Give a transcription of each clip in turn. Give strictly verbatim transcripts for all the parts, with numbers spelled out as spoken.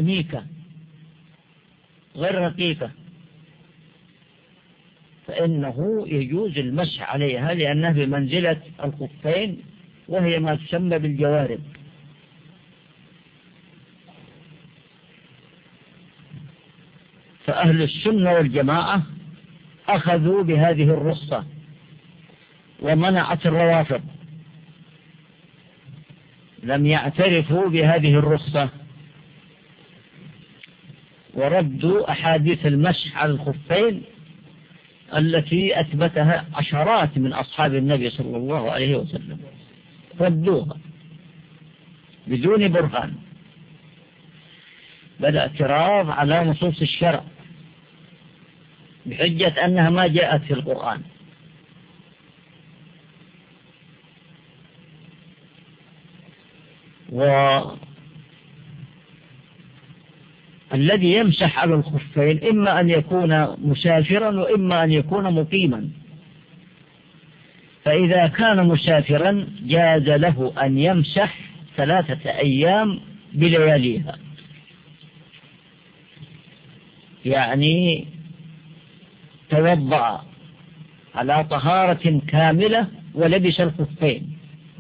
سميكة غير رقيقة فإنه يجوز المسح عليها لأنها بمنزلة الخفين وهي ما تسمى بالجوارب. فأهل السنة والجماعة أخذوا بهذه الرخصة ومنعت الروافض، لم يعترفوا بهذه الرخصة وردوا أحاديث المسح على الخفين التي أثبتها عشرات من أصحاب النبي صلى الله عليه وسلم، ردوها بدون برهان، بل اعتراض على نصوص الشرع بحجة أنها ما جاءت في القرآن. والذي يمسح على الخفين إما أن يكون مسافرا وإما أن يكون مقيما، فإذا كان مسافرا جاز له أن يمسح ثلاثة أيام بلياليها، يعني توضأ على طهارة كاملة ولبس الخفين،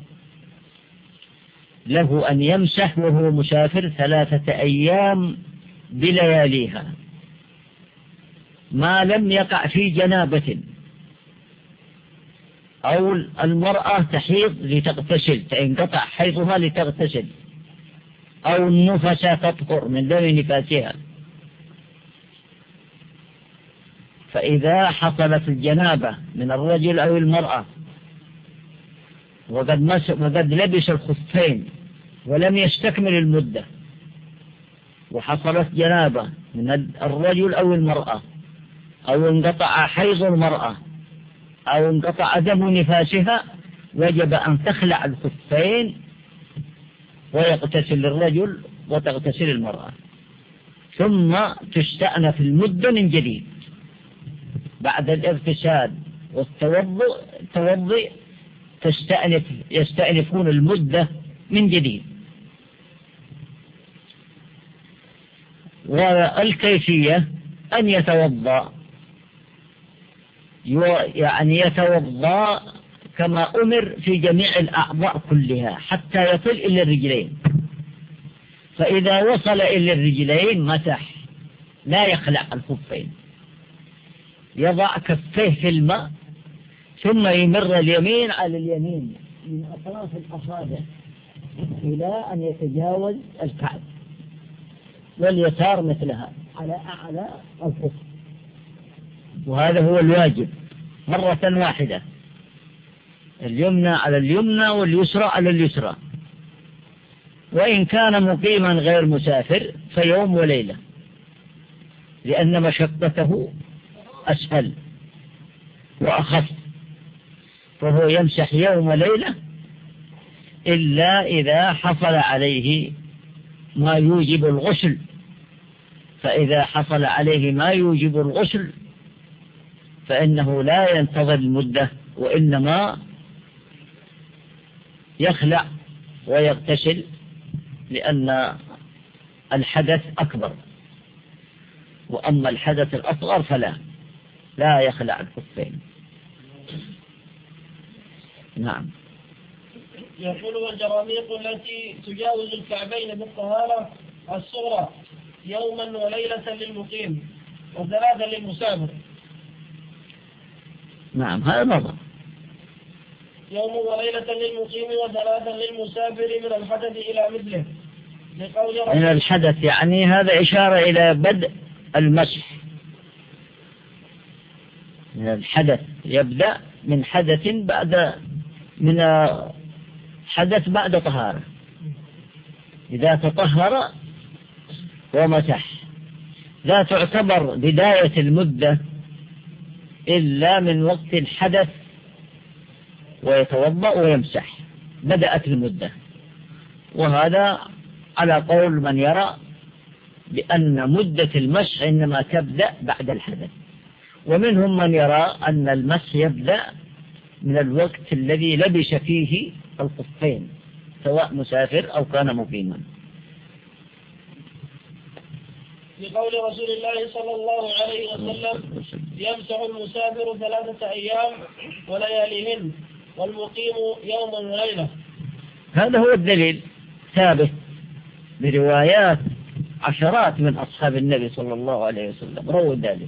له أن يمسح وهو مسافر ثلاثة أيام بلياليها ما لم يقع في جنابة، أو المرأة تحيض لتغتسل تنقطع حيضها لتغتسل، أو النفس تطهر من دم نفاسها. فإذا حصلت الجنابة من الرجل أو المرأة وقد, مس وقد لبس الخفين ولم يستكمل المدة، وحصلت جنابة من الرجل أو المرأة، أو انقطع حيض المرأة، أو انقطع دم نفاسها، وجب أن تخلع الخفين ويغتسل الرجل وتغتسل المرأة، ثم تستأنف المدة من جديد بعد الاغتسال والتوضؤ، تستأنف يستأنفون المدة من جديد. والكيفية أن يتوضأ، يعني يتوضأ كما أمر في جميع الأعضاء كلها حتى يصل إلى الرجلين، فإذا وصل إلى الرجلين مسح، لا يخلع الخفين، يضع كفيه في الماء ثم يمر اليمين على اليمين من أطراف الأصابع إلى أن يتجاوز الكعب، واليسار مثلها على أعلى الخف، وهذا هو الواجب مرة واحدة، اليمنى على اليمنى واليسرى على اليسرى. وإن كان مقيما غير مسافر فيوم وليلة، لأن مشقته أسهل وأخف، فهو يمسح يوم وليلة إلا إذا حصل عليه ما يوجب الغسل، فإذا حصل عليه ما يوجب الغسل فإنه لا ينتظر المدة، وإنما يخلع ويغتسل، لأن الحدث أكبر، وأما الحدث الأصغر فلا لا يخلع الخفين. نعم. يقول: والجراميق التي تجاوز الكعبين بالطهارة الصغرى يوما وليلة للمقيم وثلاثا للمسافر. نعم، هذا نظر. يوم وليلة للمقيم وثلاثا للمسافر من الحدث إلى مثله، لقول من الحدث يعني هذا إشارة إلى بدء المسح، من الحدث يبدأ من حدث بعد من حدث بعد طهارة، إذا تطهر ومسح لا تعتبر بداية المدة إلا من وقت الحدث ويتوضأ ويمسح، بدأت المدة. وهذا على قول من يرى بأن مدة المسح إنما تبدأ بعد الحدث، ومنهم من يرى أن المسح يبدأ من الوقت الذي لبس فيه الخفين سواء مسافر أو كان مقيما. لقول رسول الله صلى الله عليه وسلم يمسح المسافر ثلاثة أيام ولياليهن والمقيم يوما وليلة. هذا هو الدليل ثابت بروايات عشرات من أصحاب النبي صلى الله عليه وسلم رووا ذلك.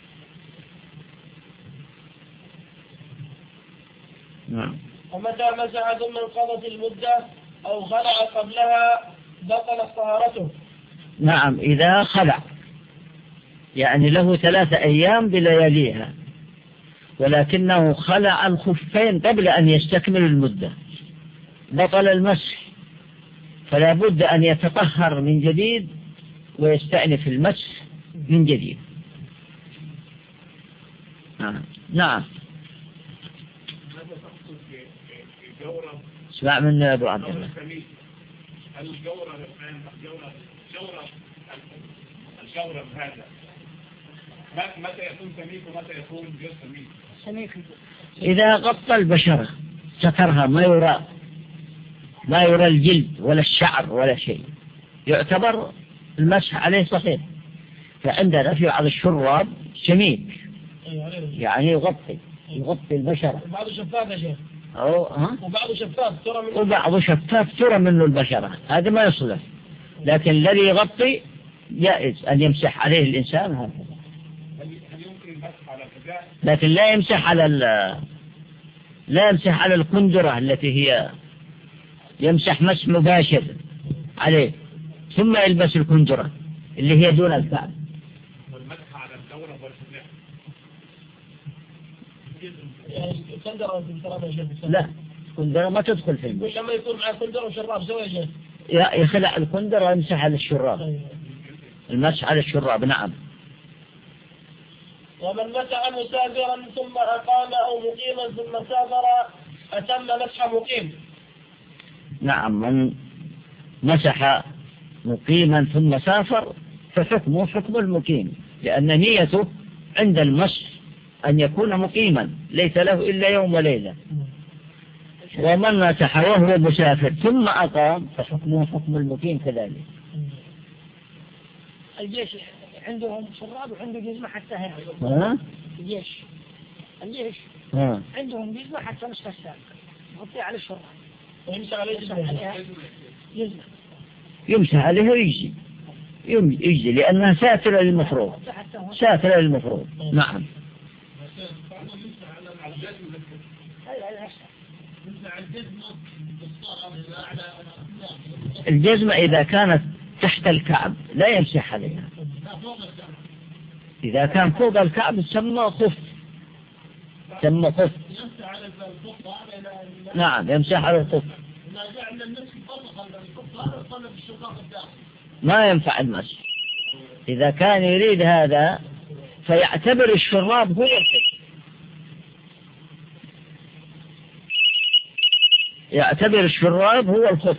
نعم. ومتى مسح ثم انقضت المدة أو خلع قبلها بطلت طهارته. نعم، إذا خلع يعني له ثلاثة أيام بلياليها ولكنه خلع الخفين قبل أن يستكمل المدة بطل المسح، فلا بد أن يتطهر من جديد ويستأنف المسح من جديد. نعم. نعم. اسمع من أبو عبد الله. الجورب الجورب الجورب هذا متى يكون سميك ومتى يكون غير سميك؟ سميك إذا غطى البشرة سترها ما يرى ما يرى الجلد ولا الشعر ولا شيء يعتبر المسح عليه صحيح. فعندنا في بعض الشراب سميك يعني يغطي يغطي البشرة. بعضه شفاف يا شيخ. أو ها؟ وبعضه شفاف ترى منه. وبعضه شفاف ترى منه البشرة، هذا ما يصلح. لكن الذي يغطي جائز أن يمسح عليه الإنسان هذا. هل يمكن المسح على كذا؟ لكن لا يمسح على لا يمسح على القندرة التي هي يمسح مسح مباشر عليه ثم يلبس القندرة اللي هي دون الكعب. والمسح على الدورة والسلاح. كندرة يا شيخ. لا، الكندرة ما تدخل في المسح. لما يكون مع كندرة وشراب سوى يا شيخ. يخلع الكندرة ويمسح على الشراب. المسح على الشراب. نعم. ومن مسح مسافرا ثم أقام أو مقيما ثم سافر أتم مسح مقيم. نعم، من مسح مقيما ثم سافر فحكمه حكم المقيم، لأن نيته عند المسح أن يكون مقيما ليس له إلا يوم وليلة. ومن مسح وهو مسافر ثم أقام فحكمه حكم المقيم كذلك. الجيش عندهم شراب وعنده جزمة حتى هنا. ها؟ الجيش الجيش ها. عندهم جزمة حتى نصف الساق يغطي على الشراب ويمسح عليه جزمة. جزمة يمسح عليه ويجي يجي لأنها ساترة للمفروض ساترة للمفروض. نعم. الجزمة إذا كانت تحت الكعب لا يمسح عليها. إذا كان فوق الكعب سمى خف سمى خف. نعم، يمسح على الخف. ما ينفع المسح. إذا كان يريد هذا فيعتبر الشراب هو الخف، يعتبر الشراب هو الخف.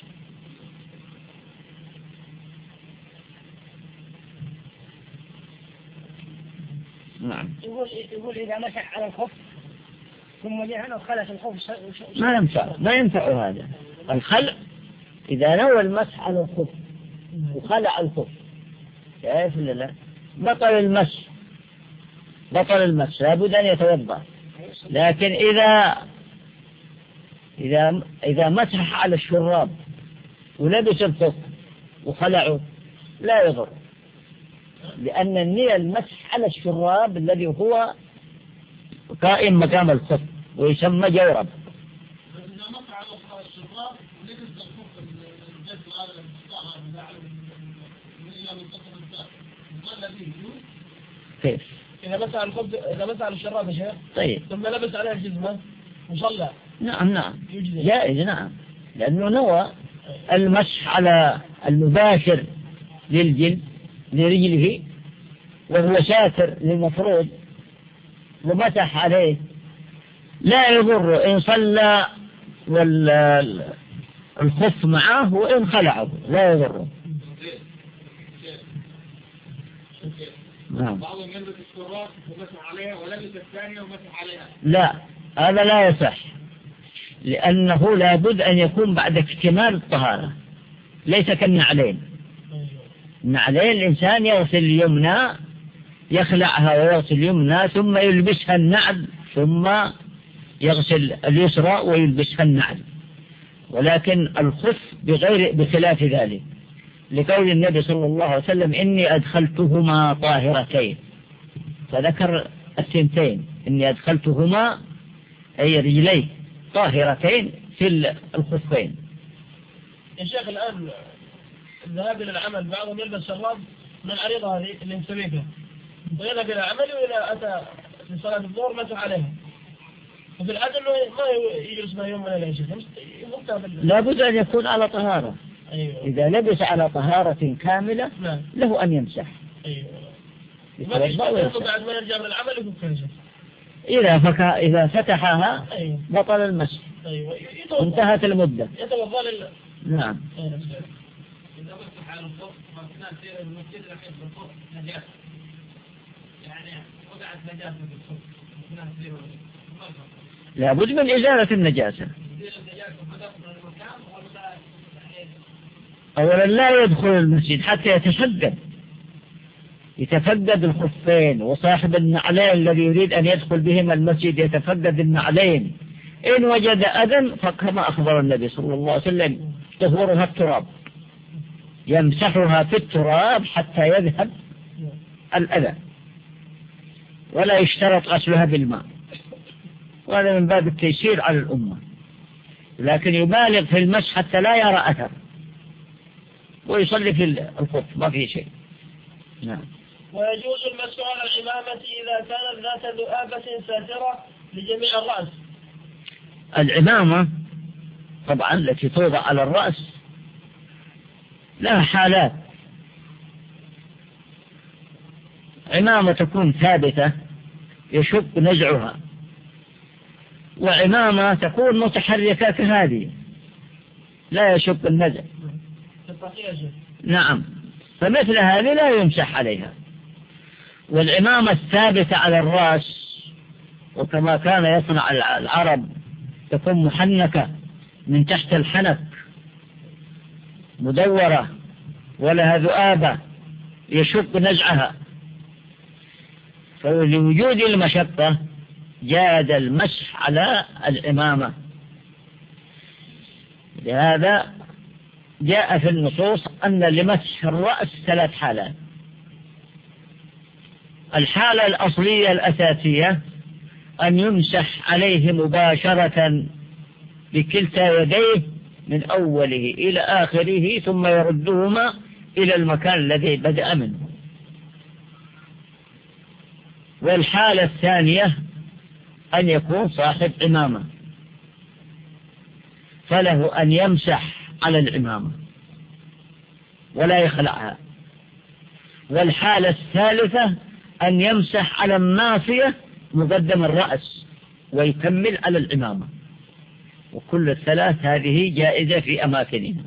نعم. يقول يقول إذا مسح على الخف ثم جاء هنا وخلع الخف ما ينفع ما ينفع هذا الخلع. إذا نوى المسح على الخف وخلع الخف كيف ولا لا بطل المسح بطل المسح لابد أن يتوضأ. لكن إذا إذا إذا مسح على الشراب ولبس الخف وخلعه لا يضر، لأن النية المسح على الشراب الذي هو قائم مقام الخف ويسمى جورب. كيف؟ إذا مسح على الخف إذا مسح على الشراب يا شيخ طيب ثم لبس عليها الجزمة وصلى. نعم نعم جائز. نعم، لأنه نوى المسح على المباشر للجلد لرجله وهو ساتر للمفروض ومسح عليه لا يضر إن صلى والخف معه وإن خلعه لا يضره. نعم. بعضهم يلبس الشراب ومسح عليها ولبس الثانية ومسح عليها. لا، هذا لا يصح، لأنه لابد أن يكون بعد اكتمال الطهارة، ليس كالنعلين. النعلين الإنسان يغسل اليمنى، يخلعها ويغسل اليمنى ثم يلبسها النعل، ثم يغسل اليسرى ويلبسها النعل. ولكن الخف بغير بخلاف ذلك، لقول النبي صلى الله عليه وسلم إني أدخلتهما طاهرتين، فذكر الثنتين، إني أدخلتهما أي رجلي طاهرتين في الخفين. يا شيخ الآن الذهاب إلى العمل بعضهم يلبس شراب من العريضة هذه اللي نسوي فيها ويذهب إلى عمله، وإذا أتى في صلاة الظهر مسح عليها، وفي العادة أنه ما يجلس ما يوم ولا لا شيء. لا بد أن يكون على طهارة. أيوة. إذا لبس على طهارة كاملة نعم. له أن يمسح. أيوة. بعد ما يرجع من العمل يكون كنجة. إذا فك... إذا فتحها أيوة. بطل المسح. أيوة. انتهت المدة. يتوضأ لله. نعم. أيوة. إذا مسح على الخف ما تصير المسجد الحين بالخف نجاسة، يعني وقعت نجاسة بالخف ما تصير. لابد من إزالة النجاسة. أولا لا يدخل المسجد حتى يتفقد يتفقد الخفين، وصاحب النعلين الذي يريد أن يدخل بهما المسجد يتفقد النعلين، إن وجد أذى فكما أخبر النبي صلى الله عليه وسلم طهورها التراب، يمسحها في التراب حتى يذهب الأذى، ولا يشترط غسلها بالماء، وهذا من باب التيسير على الأمة، لكن يبالغ في المسح حتى لا يرى أثر ويصلي في الخف ما فيه شيء. نعم. ويجوز المسح على العمامة إذا كانت ذات ذؤابة ساترة لجميع الرأس. العمامة طبعا التي توضع على الرأس لها حالات، عمامة تكون ثابتة يشق نزعها، وعمامة تكون متحركة كهذه لا يشق النزع. نعم، فمثل هذه لا يمسح عليها. والعمامة الثابتة على الرأس وكما كان يصنع العرب تكون محنكة من تحت الحنك مدورة ولها ذؤابة يشق نزعها، فلوجود المشقة جاد المسح على العمامة. لهذا جاء في النصوص أن لمسح الرأس ثلاث حالات. الحالة الأصلية الأساسية أن يمسح عليه مباشرة بكلتا يديه من أوله إلى آخره ثم يردهما إلى المكان الذي بدأ منه. والحالة الثانية أن يكون صاحب عمامة فله أن يمسح على العمامة ولا يخلعها. والحالة الثالثة أن يمسح على الناصية مقدم الرأس ويكمل على العمامة. وكل الثلاث هذه جائزة في أماكنها.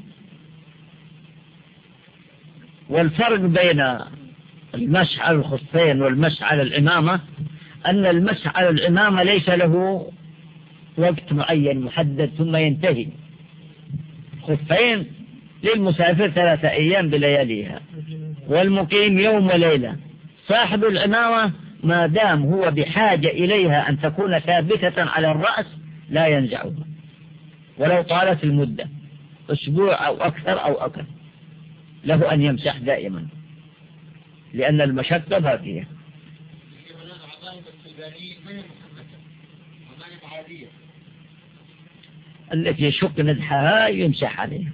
والفرق بين المسح على الخفين والمسح على العمامة أن المسح على العمامة ليس له وقت معين محدد ثم ينتهي. خفين للمسافر ثلاثة أيام بلياليها، والمقيم يوم وليلة. صاحب العمامة ما دام هو بحاجة إليها أن تكون ثابتة على الرأس لا ينزعها ولو طالت المدة أسبوع أو أكثر أو أقل، له أن يمسح دائما لأن المشقة باقية. التي يشق نزحها يمسح عليها.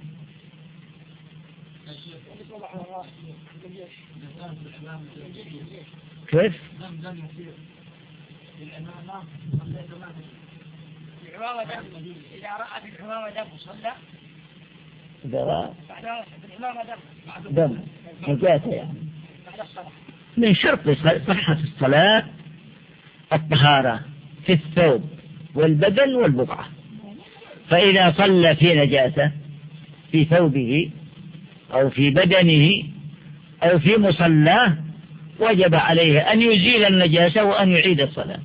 كيف؟ إذا رأت الحمامة دم صلى. إذا رأت الحمامة دم دم نجاسة يعني. من شرط صحة الصلاة الطهارة في الثوب والبدن والبقعة. فإذا صلى في نجاسة في ثوبه أو في بدنه أو في مصلاه وجب عليه أن يزيل النجاسة وأن يعيد الصلاة.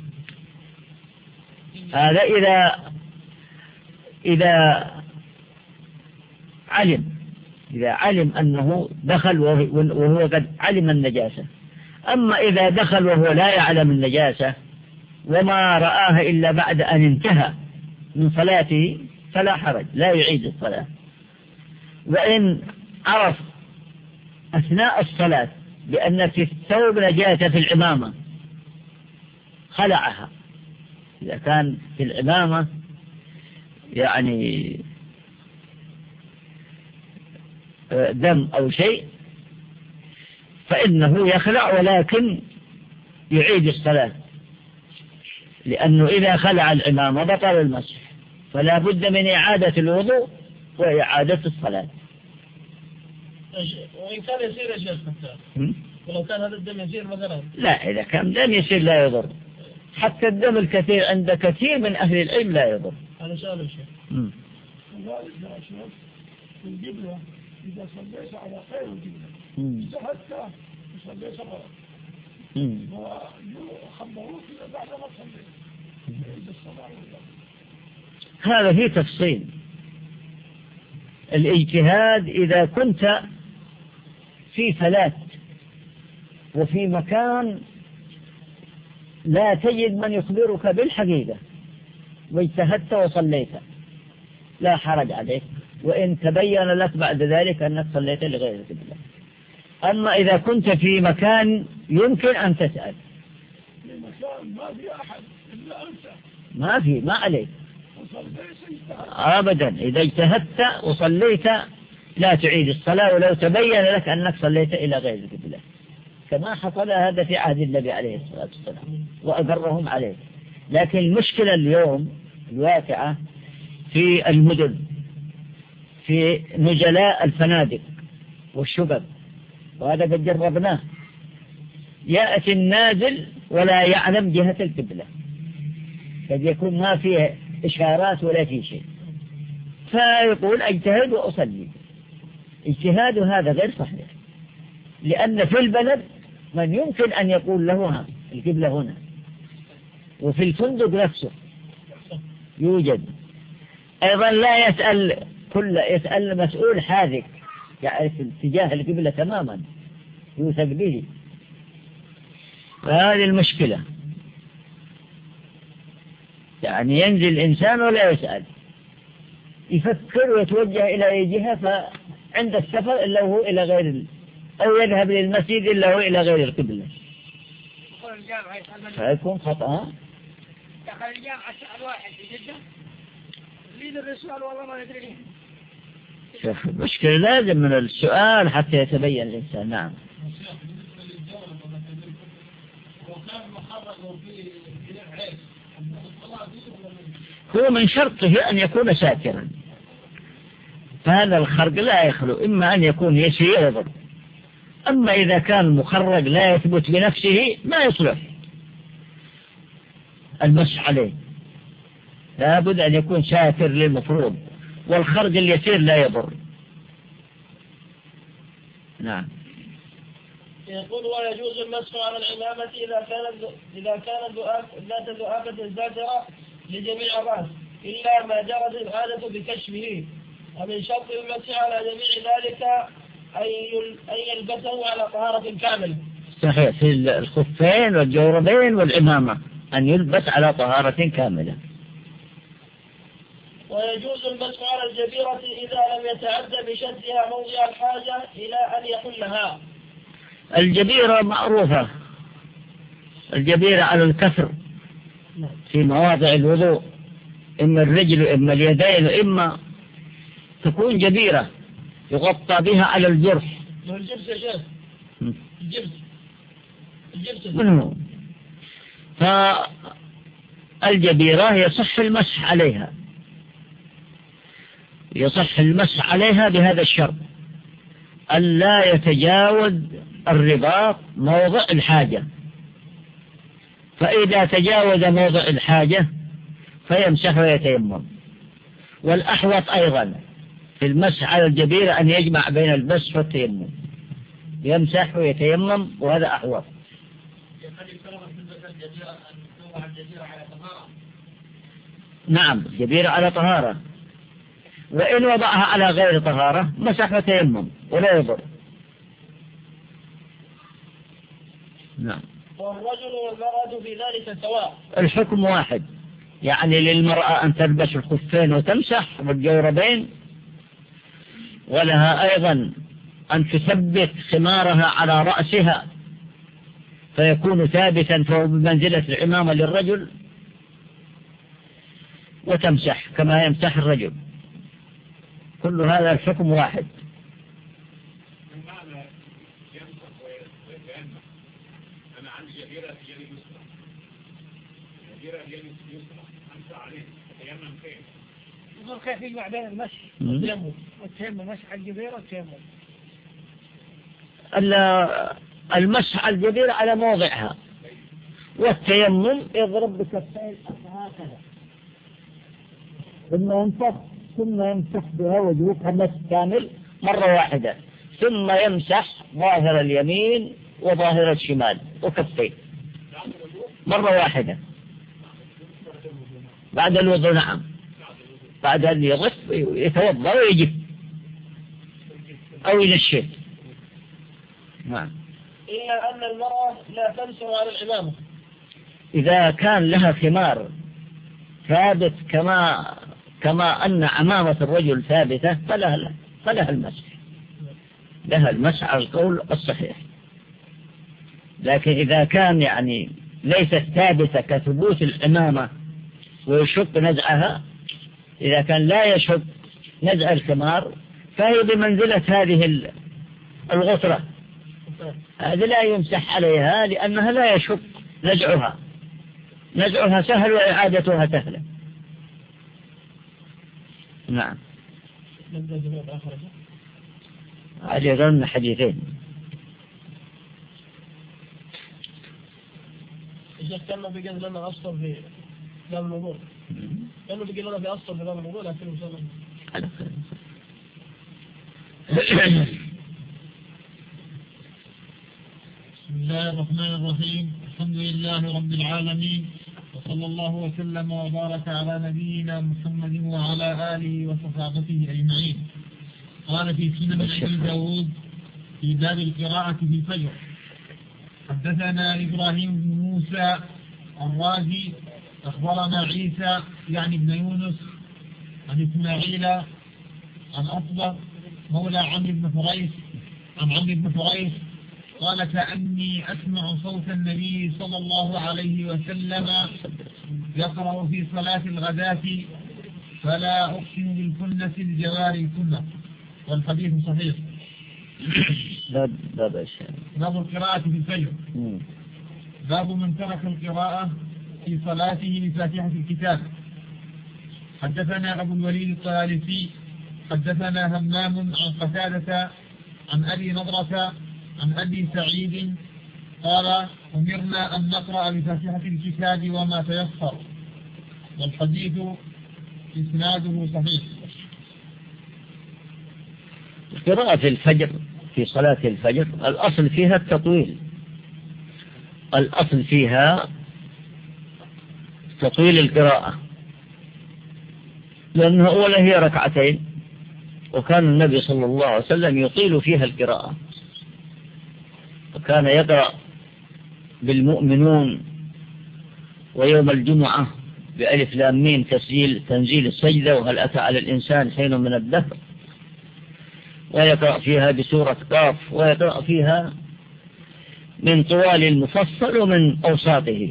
هذا إذا إذا علم. إذا علم أنه دخل وهو قد علم النجاسة. أما إذا دخل وهو لا يعلم النجاسة وما رآها إلا بعد أن انتهى من صلاته فلا حرج، لا يعيد الصلاة. وإن عرف أثناء الصلاة بأن في الثوب نجاسة في العمامة خلعها، إذا كان في العمامة يعني دم أو شيء فإنه يخلع، ولكن يعيد الصلاة، لأنه إذا خلع العمامة بطل المسح، فلا بد من إعادة الوضوء وإعادة الصلاة. وإن كان يسير يا شيخ حتى ولو كان هذا الدم يسير مثلا؟ لا، إذا كان دم يسير لا يضر، حتى الدم الكثير عند كثير من أهل العلم لا يضر. هذا سؤال يا شيخ. لا إذا شيخ في القبلة إذا صليت على خير القبلة اجتهدت وصليت غلط وخبروك بعد ما صليت عند الصلاة والله. هذا فيه تفصيل. الاجتهاد إذا كنت في فلات وفي مكان لا تجد من يخبرك بالحقيقة واجتهدت وصليت لا حرج عليك، وإن تبين لك بعد ذلك أنك صليت لغير القبلة. أما إذا كنت في مكان يمكن أن تسأل، في مكان ما في أحد إلا أنت، ما في ما عليك وصليت أبدا. إذا اجتهدت وصليت لا تعيد الصلاة ولو تبين لك أنك صليت إلى غير القبلة، كما حصل هذا في عهد النبي عليه الصلاة والسلام وأقرهم عليه. لكن المشكلة اليوم الواقعة في المدن، في نجلاء الفنادق والشبب، وهذا قد جربناه، يأتي النازل ولا يعلم جهة القبلة، قد يكون ما فيه إشارات ولا فيه شيء، فيقول اجتهد وأصلي. اجتهاد هذا غير صحيح، لأن في البلد من يمكن أن يقول له ها القبلة هنا، وفي الفندق نفسه يوجد. أيضا لا يسأل كل يسأل مسؤول حاذق يعرف اتجاه القبلة تماما يوثق به، فهذه المشكلة. يعني ينزل الإنسان ولا يسأل، يفكر ويتوجه إلى أي جهة، فعند السفر إلا هو إلى غير، أو يذهب للمسجد إلا هو إلى غير القبلة، فيكون خطأ. دخل الجامعة سأل واحد في جدة لين الرسول والله ما يدري. شوف المشكلة لازم من السؤال حتى يتبين الإنسان. نعم. هو من شرطه أن يكون ساكرا، فهذا الخرق لا يخلو إما أن يكون يسير يضر. أما إذا كان مخرج لا يثبت بنفسه ما يصلح المسح عليه، لابد أن يكون ساتر للمفروض، والخرج اليسير لا يضر. نعم. يقول ويجوز المسح على العمامة إذا كانت إذا كانت ذات ذؤابة زاجرة لجميع الرأس إلا ما جرت العادة بكشفه، ومن شرط المسح على جميع ذلك أن يلبسه على طهارة كاملة. صحيح، في الخفين والجوربين والعمامة أن يلبس على طهارة كاملة. ويجوز المسح على الجبيرة إذا لم يتعدى بشدها موضع الحاجة إلى أن يحلها. الجبيرة معروفة، الجبيرة على الكسر في مواضع الوضوء، إما الرجل إما اليدين، إما تكون جبيرة يغطى بها على الجرح. الجبس يا شيخ، الجبس الجبس منه. فالجبيرة يصح المسح عليها، يصح المسح عليها بهذا الشرط: ألا يتجاوز الرباط موضع الحاجة، فإذا تجاوز موضع الحاجة فيمسح ويتيمم. والأحوط أيضا في المسح على الجبيرة أن يجمع بين المسح والتيمم، يمسح ويتيمم، وهذا أحوط. نعم، الجبيرة على طهارة، وإن وضعها على غير طهارة مسح وتيمم ولا يضر. نعم. والرجل والمرأة في ذلك سواء. الحكم واحد، يعني للمرأة أن تلبس الخفين وتمسح والجوربين، ولها أيضا أن تثبت خمارها على رأسها فيكون ثابتا فهو بمنزلة العمامة للرجل، وتمسح كما يمسح الرجل. كل هذا الحكم واحد. أنا عندي جبيرة في يدي يسرى، جبيرة في يدي يسرى أمسح عليه أتيمم كيف؟ يقول كيف يجمع بين المسح والتيمم والتيمم مسح الجبيرة والتيمم. المسح على الجبيرة على موضعها، والتيمم يضرب بكفين هكذا ثم يمسح ثم يمسح بها وجهها مسح كامل مرة واحدة، ثم يمسح ظاهر اليمين وظاهر الشمال وكفين مرة واحدة بعد الوضوء. نعم، بعد أن يغف يتوضأ ويجف أو ينشف. نعم. إلا أن المرأة لا تنسر على العمامة إذا كان لها خمار ثابت كما كما أن عمامة الرجل ثابتة فلها فلها المسح، لها المسح على القول الصحيح. لكن إذا كان يعني ليست ثابتة كثبوت العمامة ويشق نزعها، إذا كان لا يشق نزع الخمار فهي بمنزلة هذه الغطرة، هذه لا يمسح عليها لأنها لا يشق نزعها، نزعها سهل وإعادتها سهلة. نعم. هذه ظن حديثين. الشيخ كان بيقول لنا أصل في باب الوضوء، كانوا بيقول لنا في أصل في باب الوضوء لكن إن شاء الله على خير. بسم الله الرحمن الرحيم. الحمد لله رب العالمين، وصلى الله وسلم وبارك على نبينا محمد وعلى آله وصحابته أجمعين. قال في سنن أبي داود في باب القراءة في الفجر: حدثنا إبراهيم بن موسى الرازي أخبرنا عيسى يعني ابن يونس عن إسماعيل عن أصبغ مولى عمرو بن فريس عن عمرو بن فريس قال: كأني أسمع صوت النبي صلى الله عليه وسلم يقرأ في صلاة الغداة: فلا أقسم بالكنس الجوار الكنة. والحديث صحيح. باب باب الشيء باب القراءة في الفجر. باب من ترك القراءة في صلاته بفاتحة الكتاب. حدثنا أبو الوليد الطيالسي حدثنا همام عن قتادة عن أبي نضرة عن أبي سعيد قال: أمرنا أن نقرأ بفاتحة الكتاب وما تيسر. والحديث إسناده صحيح. قراءة الفجر في صلاة الفجر الأصل فيها التطويل، الأصل فيها تطويل القراءة، لأنها أولا هي ركعتين، وكان النبي صلى الله عليه وسلم يطيل فيها القراءة، وكان يقرأ بالمؤمنون ويوم الجمعة بألف لام ميم تسجيل تنزيل السجدة وهل أتى على الإنسان حين من الدهر، ويقرأ فيها بسورة قاف، ويقرأ فيها من طوال المفصل ومن أوساطه،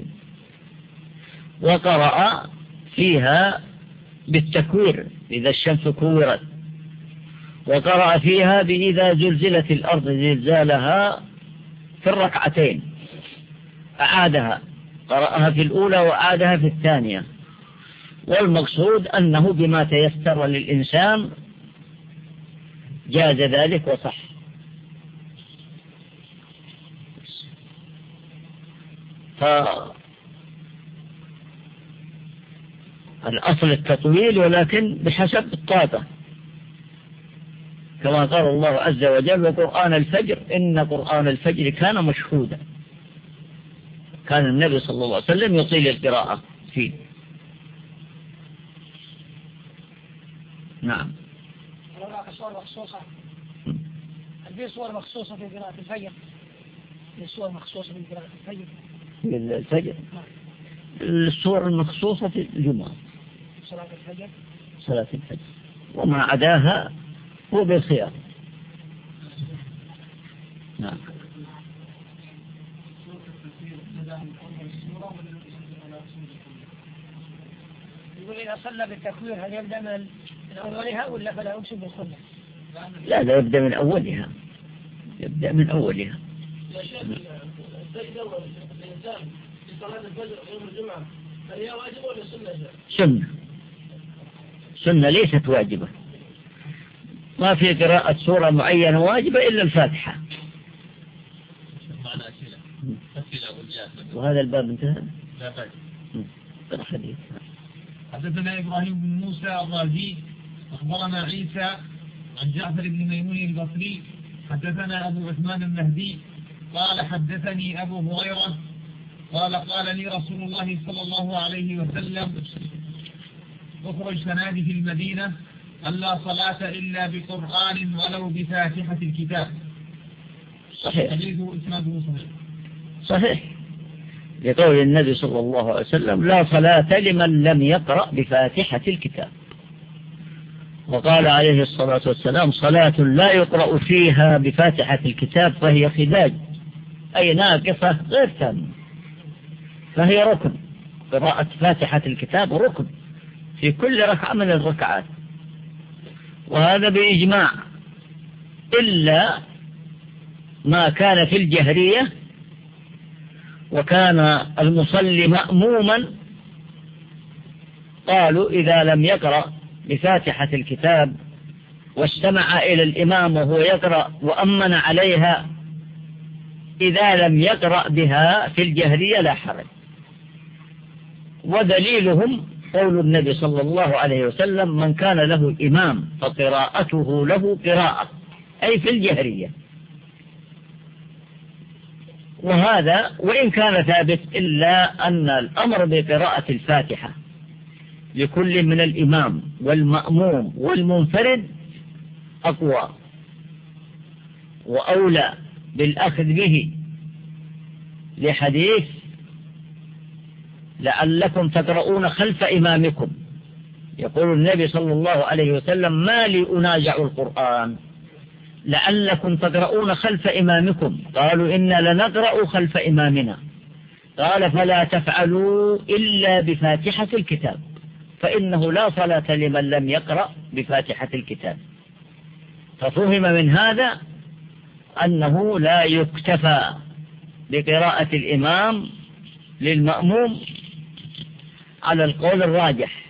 وقرأ فيها بالتكوير إذا الشمس كورت، وقرأ فيها بإذا زلزلت الأرض زلزالها في الركعتين، أعادها، قرأها في الأولى وأعادها في الثانية. والمقصود أنه بما تيسر للإنسان جاز ذلك وصح. فالأصل التطويل ولكن بحسب الطاقة، كما قال الله عز وجل: وقرآن الفجر إن قرآن الفجر كان مشهودا. كان النبي صلى الله عليه وسلم يطيل القراءة فيه. نعم. صور مخصوصة؟ هل في صور مخصوصة في قراءة الفجر؟ في صور مخصوصة في قراءة الفجر؟ في الفجر؟ الصور المخصوصة في الجمعة، صلاة الفجر، صلاة الفجر، وما عداها هو بالخيار. نعم. يقول إذا صلى بالتكبير هل يبدأ من أولها ولا فلا يقصد بالصلاة؟ لا لا، يبدأ من أولها، يبدأ من أولها. يا شيخ السجدة الإنسان في صلاة الفجر يوم الجمعة هل هي واجبة ولا سنة؟ سنة، سنة ليست واجبة. ما في قراءة سورة معينة واجبة إلا الفاتحة. وهذا الباب انتهى. لا بأس. الحديث. حدثنا إبراهيم بن موسى الرازي أخبرنا عيسى عن جعفر بن ميمون البصري حدثنا أبو عثمان النهدي قال حدثني أبو هريرة قال قال لي رسول الله صلى الله عليه وسلم اخرج فنادي في المدينة أن لا صلاة إلا بقرآن ولو بفاتحة الكتاب. صحيح. حديثه إسناده صحيح. صحيح، لقول النبي صلى الله عليه وسلم لا صلاة لمن لم يقرأ بفاتحة الكتاب. وقال عليه الصلاة والسلام صلاة لا يقرأ فيها بفاتحة الكتاب فهي خداج، أي ناقصة غير تامة، فهي ركن. قراءة فاتحة الكتاب ركن في كل ركعة من الركعات، وهذا بإجماع، إلا ما كان في الجهرية وكان المصلي مأموما، قالوا إذا لم يقرأ بفاتحة الكتاب واستمع إلى الإمام وهو يقرأ وأمن عليها، إذا لم يقرأ بها في الجهرية لا حرج. ودليلهم قول النبي صلى الله عليه وسلم من كان له إمام فقراءته له قراءة، أي في الجهرية. وهذا وإن كان ثابت إلا أن الأمر بقراءة الفاتحة لكل من الإمام والمأموم والمنفرد أقوى وأولى بالأخذ به، لحديث لعلكم تقرؤون خلف إمامكم. يقول النبي صلى الله عليه وسلم ما لي أنازع القرآن لعلكم تقرؤون خلف إمامكم، قالوا إنا لنقرأ خلف إمامنا، قال فلا تفعلوا إلا بفاتحة الكتاب فإنه لا صلاة لمن لم يقرأ بفاتحة الكتاب. ففهم من هذا أنه لا يكتفى بقراءة الإمام للمأموم على القول الراجح،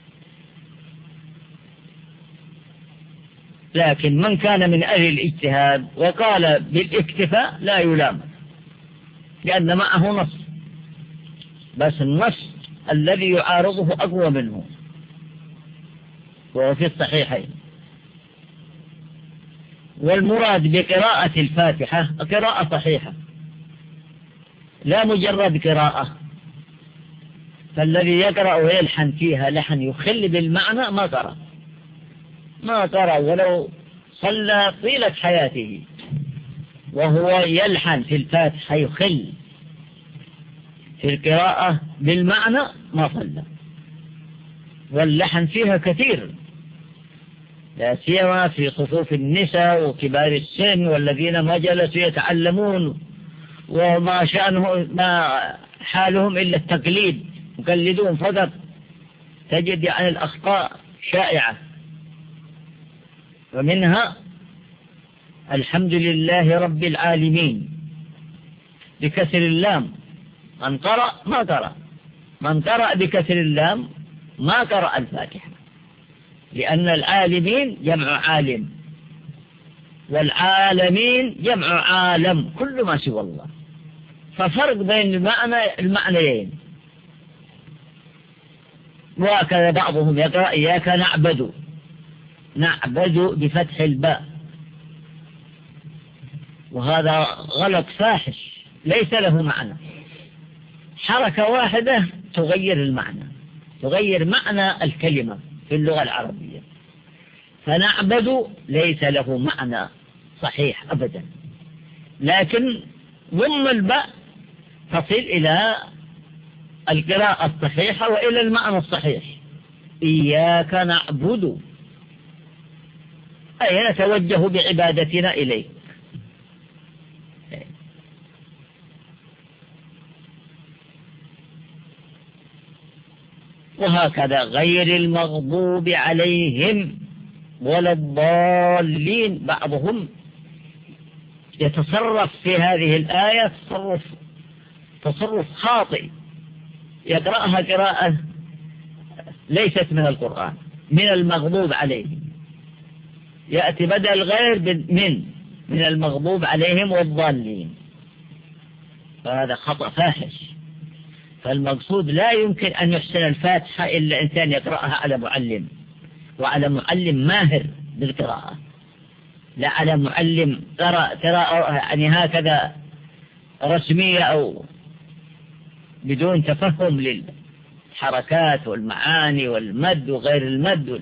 لكن من كان من أهل الاجتهاد وقال بالاكتفاء لا يلام، لأن معه نص، بس النص الذي يعارضه أقوى منه، وهو في الصحيحين. والمراد بقراءة الفاتحة قراءة صحيحة لا مجرد قراءة، فالذي يقرأ ويلحن فيها لحن يخل بالمعنى ما قرأ، ما قرأ ولو صلى طيلة حياته وهو يلحن في الفاتحة يخل في القراءة بالمعنى ما صلى. واللحن فيها كثير، لا سيما في صفوف النساء وكبار السن والذين ما جلسوا يتعلمون وما شأنه ما حالهم إلا التقليد، مقلدون فقط، تجد يعني الأخطاء شائعة. ومنها الحمد لله رب العالمين بكسر اللام، من قرأ ما قرأ، من قرأ بكسر اللام ما قرأ الفاتحة، لأن العالمين جمع عالم والعالمين جمع عالم، كل ما سوى الله، ففرق بين المعنى المعنيين. وكذا بعضهم يقرأ إياك نعبد، نعبد بفتح الباء، وهذا غلط فاحش ليس له معنى، حركة واحدة تغير المعنى، تغير معنى الكلمة في اللغة العربية. فنعبد ليس له معنى صحيح أبدا، لكن ضم الباء تصل إلى القراءة الصحيحة وإلى المعنى الصحيح. إياك نعبد أي نتوجه بعبادتنا إليك. وهكذا غير المغضوب عليهم ولا الضالين. بعضهم يتصرف في هذه الآية تصرف تصرف خاطئ، يقرأها قراءة ليست من القرآن. من المغضوب عليهم يأتي بدل غير من من المغضوب عليهم والضالين، فهذا خطأ فاحش. فالمقصود لا يمكن أن يحسن الفاتحة إلا إنسان يقرأها على معلم، وعلى معلم ماهر بالقراءة، لا على معلم قراءة قراءة يعني هكذا رسمية أو بدون تفهم للحركات والمعاني والمد وغير المد.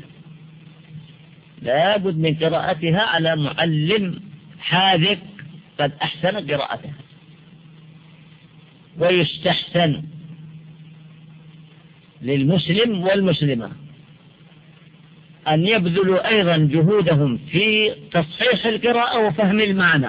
لا بد من قراءتها على معلم حاذق قد أحسن قراءتها. ويستحسن للمسلم والمسلمة أن يبذلوا أيضا جهودهم في تصحيح القراءة وفهم المعنى.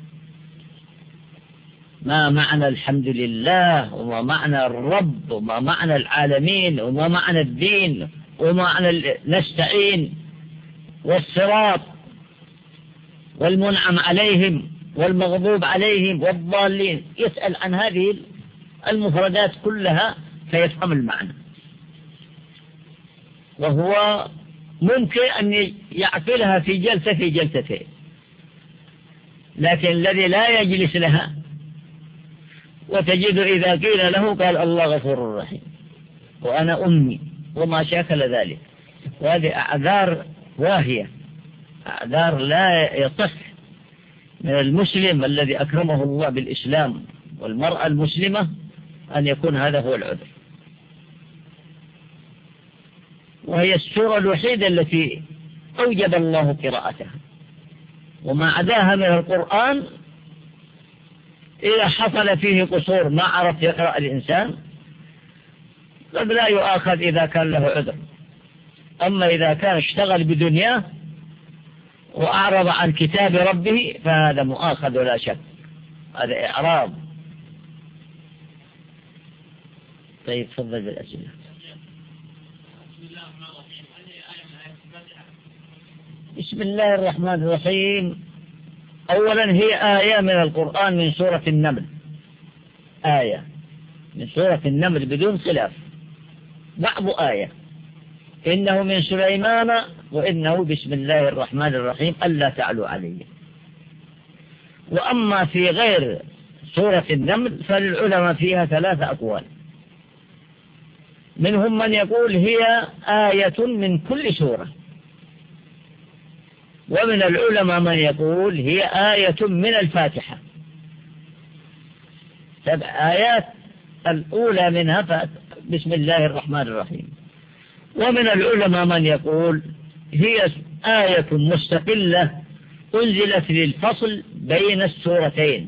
ما معنى الحمد لله، وما معنى الرب، وما معنى العالمين، وما معنى الدين، وما معنى نستعين، والصراط، والمنعم عليهم، والمغضوب عليهم، والضالين. يسأل عن هذه المفردات كلها فيفهم المعنى. وهو ممكن أن يعقلها في جلسة في جلستين، لكن الذي لا يجلس لها وتجد إذا قيل له قال الله غفور رحيم وأنا أمي وما شاكل ذلك. وهذه أعذار واهية، أعذار لا يصح من المسلم الذي أكرمه الله بالإسلام والمرأة المسلمة أن يكون هذا هو العذر. وهي السورة الوحيدة التي أوجب الله قراءتها، وما عداها من القرآن إذا حصل فيه قصور ما عرف يقرأ الإنسان قد لا يؤاخذ إذا كان له عذر. أما إذا كان اشتغل بدنياه وأعرض عن كتاب ربه فهذا مؤاخذ ولا شك، هذا إعراض. طيب تفضل بالأسئلة. بسم الله الرحمن الرحيم. أولا هي آية من القرآن من سورة النمل، آية من سورة النمل بدون خلاف. بعض آية إنه من سليمان وإنه بسم الله الرحمن الرحيم ألا تعلوا علي. وأما في غير سورة النمل فللعلماء فيها ثلاثة أقوال. منهم من يقول هي آية من كل سورة، ومن العلماء من يقول هي آية من الفاتحة. سبع آيات الأولى منها بسم الله الرحمن الرحيم. ومن العلماء من يقول هي آية مستقلة أنزلت للفصل بين السورتين.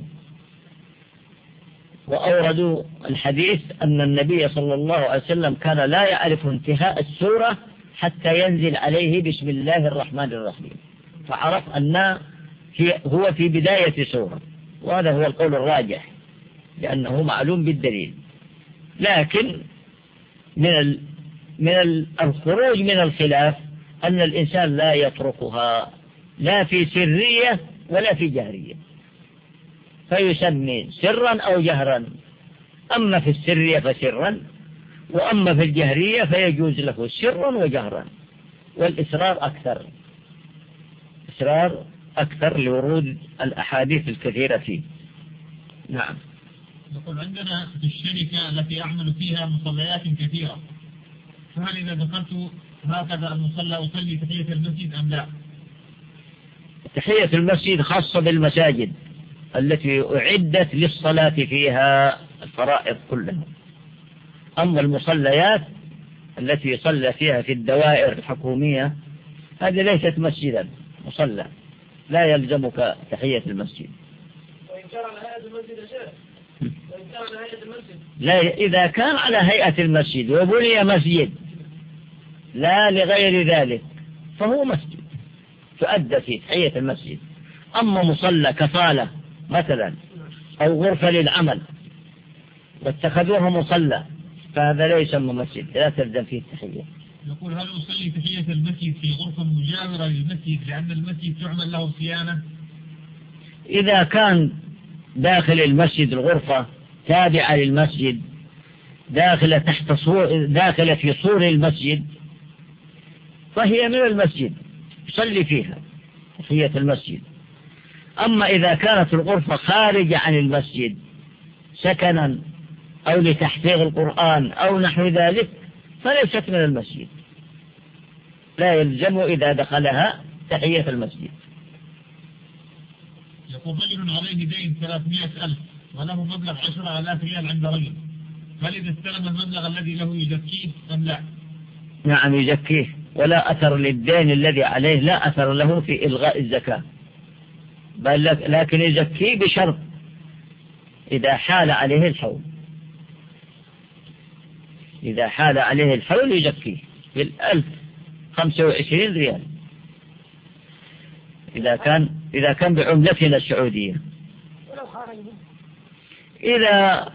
وأوردوا الحديث أن النبي صلى الله عليه وسلم كان لا يعرف انتهاء السورة حتى ينزل عليه بسم الله الرحمن الرحيم، فعرف أن هو في بداية سورة، وهذا هو القول الراجح لأنه معلوم بالدليل. لكن من من الخروج من الخلاف أن الإنسان لا يتركها لا في سرية ولا في جهرية، فيسمي سرا أو جهرا. أما في السرية فسرا، وأما في الجهرية فيجوز له سرا وجهرا، والإسرار أكثر، إسرار أكثر لورود الأحاديث الكثيرة فيه. نعم. يقول عندنا في الشركة التي أعمل فيها مصليات كثيرة، فهل إذا دخلت هكذا المصلى أصلي تحية المسجد أم لا؟ تحية المسجد خاصة بالمساجد التي أعدت للصلاة فيها الفرائض كلها. أما المصليات التي يصلى فيها في الدوائر الحكومية هذه ليست مسجدا مصلى، لا يلزمك تحية المسجد. وإن كان على هيئة المسجد يا شيخ، وإن كان على هيئة المسجد لا، إذا كان على هيئة المسجد وبني مسجد لا لغير ذلك فهو مسجد تؤدى فيه تحية المسجد. أما مصلى كصالة مثلا أو غرفة للعمل واتخذوها مصلى فهذا لا يسمى مسجد، لا تلزم فيه التحية. يقول هل أصلي تحية المسجد في غرفة مجاورة للمسجد لأن المسجد تعمل له صيانة؟ إذا كان داخل المسجد الغرفة تابعة للمسجد داخلة تحت صور داخلة في صور المسجد فهي من المسجد يصلي فيها تحية المسجد. أما إذا كانت الغرفة خارجة عن المسجد سكنا أو لتحفيظ القرآن أو نحو ذلك فليست من المسجد، لا يلزم إذا دخلها تحية المسجد. يقول رجل عليه دين ثلاثمائة ألف وله مبلغ عشرة آلاف ريال عند رجل، هل إذا استلم المبلغ الذي له يزكيه أم لا؟ نعم يزكيه، ولا أثر للدين الذي عليه، لا أثر له في إلغاء الزكاة، بل لكن يزكيه بشرط إذا حال عليه الحول، إذا حال عليه الحول يزكيه بالألف خمسة وعشرين ريال إذا كان إذا كان بعملتنا السعودية. إذا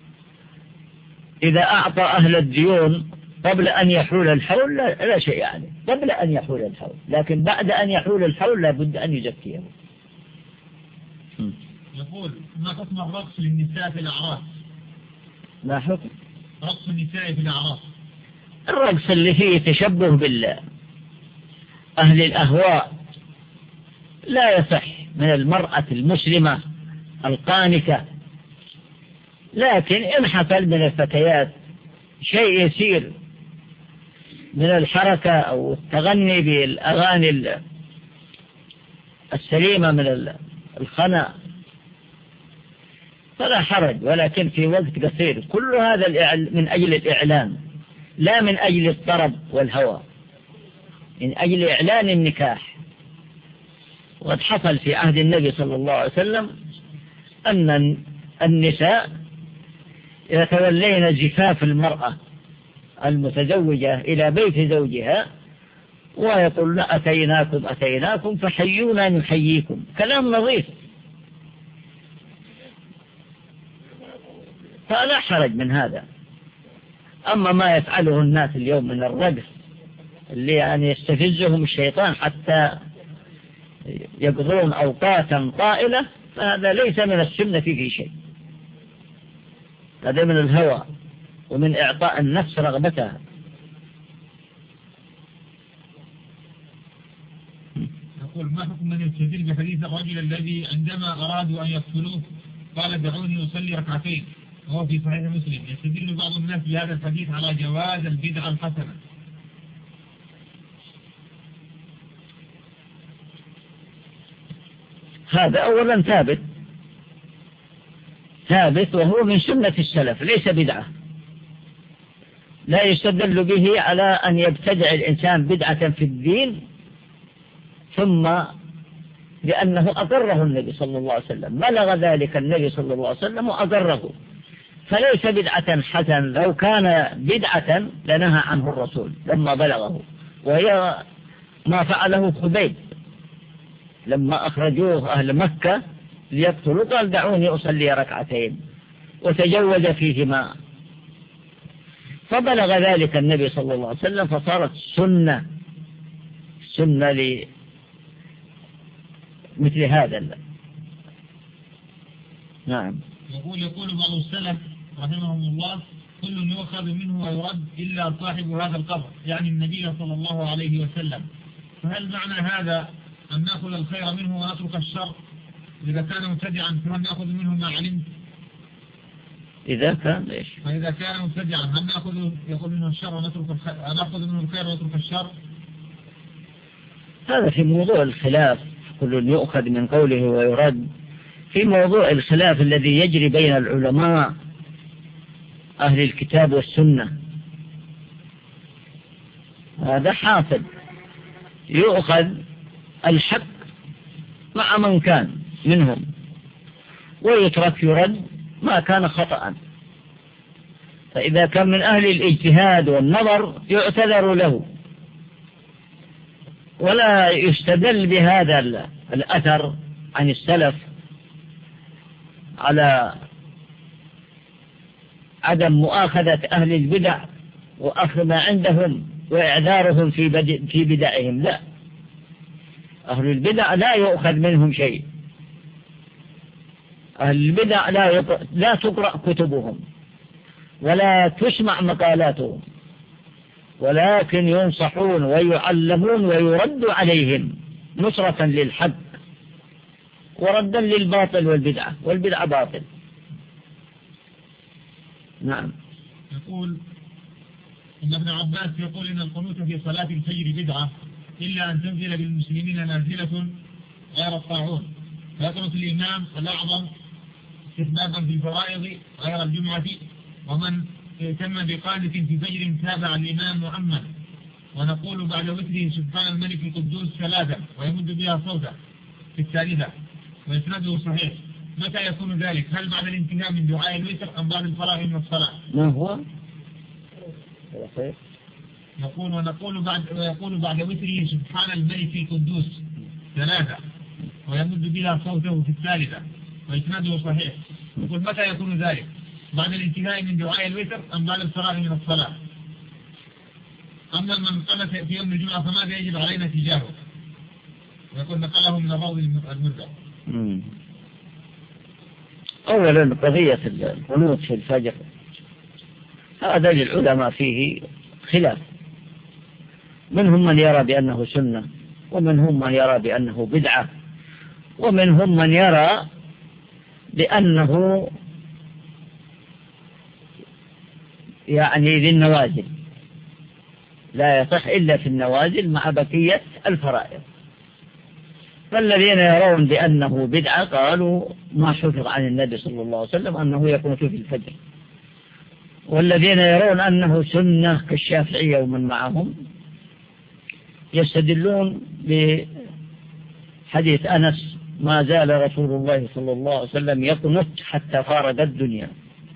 إذا أعطى أهل الديون قبل أن يحول الحول لا, لا شيء عليه، قبل أن يحول الحول، لكن بعد أن يحول الحول لابد أن يزكيه. يقول ما حكم الرقص للنساء في الأعراس؟ ما حكم رقص النساء في الأعراس؟ الرقص اللي فيه تشبه بالله أهل الأهواء لا يصح من المرأة المسلمة القانتة، لكن إن حصل من الفتيات شيء يسير من الحركة أو التغني بالأغاني السليمة من الخنا فلا حرج، ولكن في وقت قصير. كل هذا من أجل الإعلان لا من أجل الطرب والهوى، من أجل إعلان النكاح. وقد حصل في عهد النبي صلى الله عليه وسلم أن النساء يتولين زفاف المرأة المتزوجة إلى بيت زوجها ويقولون أتيناكم أتيناكم فحيونا نحييكم، كلام نظيف، فلا حرج من هذا. أما ما يفعله الناس اليوم من الرقص اللي يعني يستفزهم الشيطان حتى يقضون أوقاتا طائلة فهذا ليس من السنة في شيء، هذا من الهوى ومن إعطاء النفس رغبتها. يقول ما حكم من يستدل بحديث الرجل الذي عندما أرادوا أن يقتلوه قال دعوني أصلي ركعتين وهو في صحيح مسلم؟ يستدل بعض الناس بهذا الحديث على جواز البدعة الحسنة. هذا أولا ثابت ثابت وهو من سنة السلف ليس بدعة، لا يستدل به على أن يبتدع الإنسان بدعة في الدين ثم لأنه أقره النبي صلى الله عليه وسلم، بلغ ذلك النبي صلى الله عليه وسلم وأقره، فليس بدعة حسن. لو كان بدعة لنهى عنه الرسول لما بلغه، وهي ما فعله خبيب لما أخرجوه أهل مكة ليقتلوا قال دعوني أصلي ركعتين وتجوز فيهما، فبلغ ذلك النبي صلى الله عليه وسلم فصارت سنة سنة لمثل هذا. نعم. يقول يقول بعض السلف رحمهم الله كل يؤخذ منه ويرد إلا صاحب هذا القبر يعني النبي صلى الله عليه وسلم، فهل معنى هذا أن نأخذ الخير منه ونترك الشر؟ إذا كان مبتدعا فهل نأخذ منه ما علمت؟ إذا كان ليش؟ فإذا كان مبتدعا هل نأخذ يأخذ منه الشر ونترك الخير، نأخذ منه الخير ونترك الشر؟ هذا في موضوع الخلاف، كل يؤخذ من قوله ويرد. في موضوع الخلاف الذي يجري بين العلماء أهل الكتاب والسنة هذا حاصل، يؤخذ الحق مع من كان منهم، ويترك يرد ما كان خطأ. فإذا كان من أهل الاجتهاد والنظر يعتذر له، ولا يستدل بهذا الأثر عن السلف على عدم مؤاخذة أهل البدع وأخذ ما عندهم وإعذارهم في في بدعهم. لا، أهل البدع لا يؤخذ منهم شيء. أهل البدع لا لا تقرأ كتبهم ولا تسمع مقالاتهم، ولكن ينصحون ويعلمون ويرد عليهم نصرة للحق وردا للباطل والبدعة، والبدعة باطل. نعم. يقول إن ابن عباس يقول إن القنوت في صلاة الفجر بدعة إلا أن تنزل بالمسلمين نازلة غير الطاعون، فيقنط الإمام الأعظم استحبابا في الفرائض غير الجمعة، ومن اهتم بقانت في فجر تابع الإمام مؤمن. ونقول بعد وتره سبحان الملك القدوس ثلاثة ويمد بها صوته في الثالثة وإسناده صحيح. متى يكون ذلك؟ هل بعد الانتهاء من دعاء الوتر أم بعد الفراغ من الصلاة؟ ما هو؟ يقول ونقول بعد ويقول بعد وتره سبحان الملك القدوس ثلاثة ويمد بها صوته في الثالثة وإسناده صحيح. يقول متى يكون ذلك؟ بعد الانتهاء من دعاء الوتر أم بعد الفراغ من الصلاة؟ أما من قنت في يوم الجمعة فماذا يجب علينا تجاهه؟ ويقول نقله من الروض المرجع. أولا قضية القنوت في الفجر هذا للعلماء فيه خلاف، منهم من يرى بأنه سنة، ومنهم من يرى بأنه بدعة، ومنهم من يرى بأنه يعني للنوازل، لا يصح إلا في النوازل مع بقية الفرائض. فالذين يرون بأنه بدعة قالوا ما حفظ عن النبي صلى الله عليه وسلم أنه يقنط في الفجر، والذين يرون أنه سنة كالشافعية ومن معهم يستدلون بحديث أنس ما زال رسول الله صلى الله عليه وسلم يقنط حتى فارق الدنيا.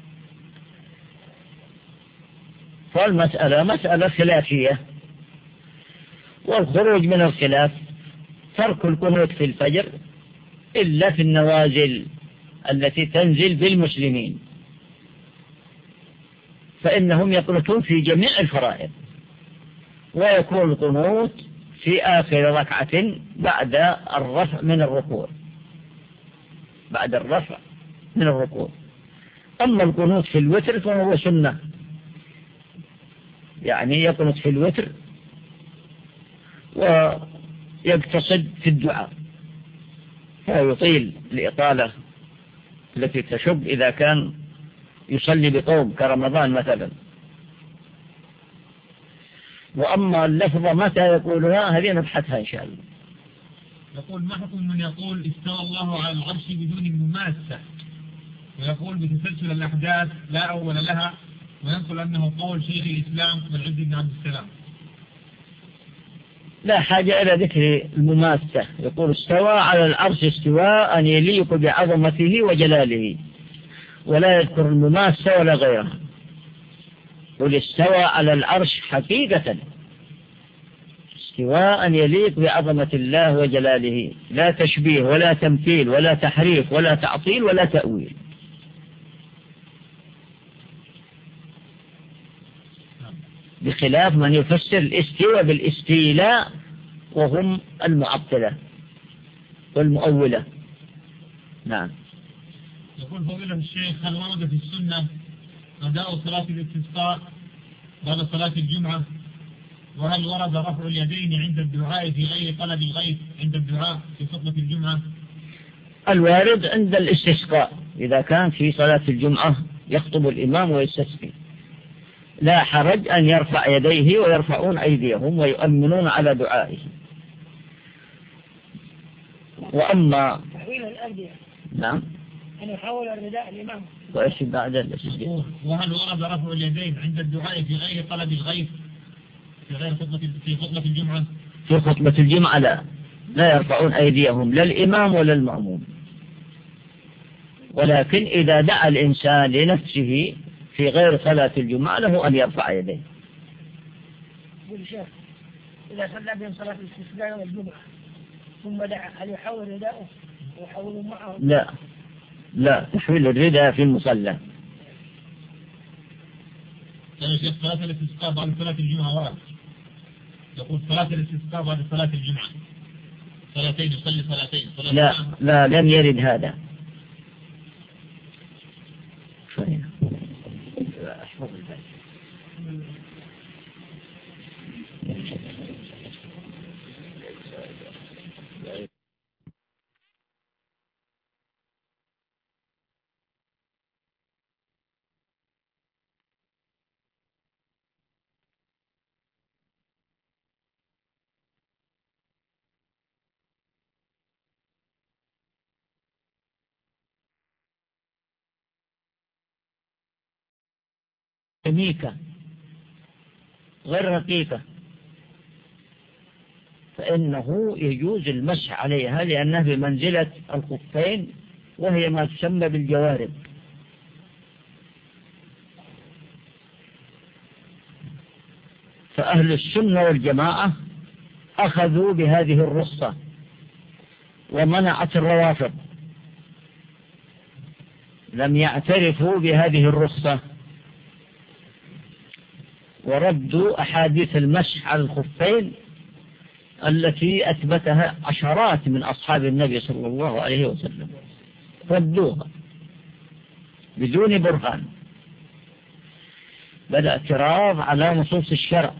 فالمسألة مسألة خلافية، والخروج من الخلاف ترك القنوت في الفجر إلا في النوازل التي تنزل بالمسلمين، فإنهم يقنطون في جميع الفرائض، ويكون القنوت في آخر ركعة بعد الرفع من الركوع، بعد الرفع من الركوع. أما القنوت في الوتر فهو سنة، يعني يقنط في الوتر ويقتصد في الدعاء، فيطيل الإطالة التي تشب إذا كان يصلي بقوم كرمضان مثلا. وأما اللفظة متى يقولها هذه نبحثها إن شاء الله. يقول ما حكم من يقول استوى الله على العرش بدون مماسة، ويقول بتسلسل الأحداث لا أول لها، وينقل أنه قول شيخ الإسلام والعز بن عبد السلام؟ لا حاجة إلى ذكر المماسة. يقول استوى على العرش استواء يليق بعظمته وجلاله، ولا يذكر المماسة ولا غيرها. يقول استوى على العرش حقيقة استواء يليق بعظمة الله وجلاله، لا تشبيه ولا تمثيل ولا تحريف ولا تعطيل ولا تأويل. بخلاف من يفسر الاستواء بالاستيلاء وهم المعطلة والمؤولة. نعم. يقول فضيلة الشيخ هل ورد في السنة أداء صلاة الاستسقاء بعد صلاة الجمعة؟ وهل ورد رفع اليدين عند الدعاء في غير طلب الغيث عند الدعاء في خطبة الجمعة؟ الوارد عند الاستسقاء إذا كان في صلاة الجمعة يخطب الإمام ويستسقي لا حرج أن يرفع يديه ويرفعون أيديهم ويؤمنون على دعائه. وأما تحويل الأردية نعم أن يحول الرداء الإمام وإيش بعد الاستسقاء؟ وهل ورد رفع اليدين عند الدعاء في غير طلب الغيث في غير خطبة في خطبة الجمعة؟ في خطبة الجمعة لا لا يرفعون أيديهم لا الإمام ولا المأموم، ولكن إذا دعا الإنسان لنفسه في غير صلاة الجمعة له أن يرفع يديه. يقول الشيخ إذا صلى بهم صلاة الاستسقاء يوم الجمعة ثم دعا هل يحول رداءه ويحول معه؟ لا لا، تحويل الرداء في المصلى. يعني شيخ صلاة الاستسقاء بعد صلاة الجمعة ورد، يقول صلاة الاستسقاء بعد صلاة الجمعة صلاتين، يصلي صلاتين صلاة لا لا لم يرد هذا. شوية أحفظ البيت. سميكة غير رقيقة فإنه يجوز المسح عليها لأنها بمنزلة الخفين وهي ما تسمى بالجوارب. فأهل السنة والجماعة أخذوا بهذه الرخصة ومنعت الروافض، لم يعترفوا بهذه الرخصة وردوا أحاديث المسح على الخفين التي أثبتها عشرات من أصحاب النبي صلى الله عليه وسلم، ردوها بدون برهان، بل اعتراض على نصوص الشرع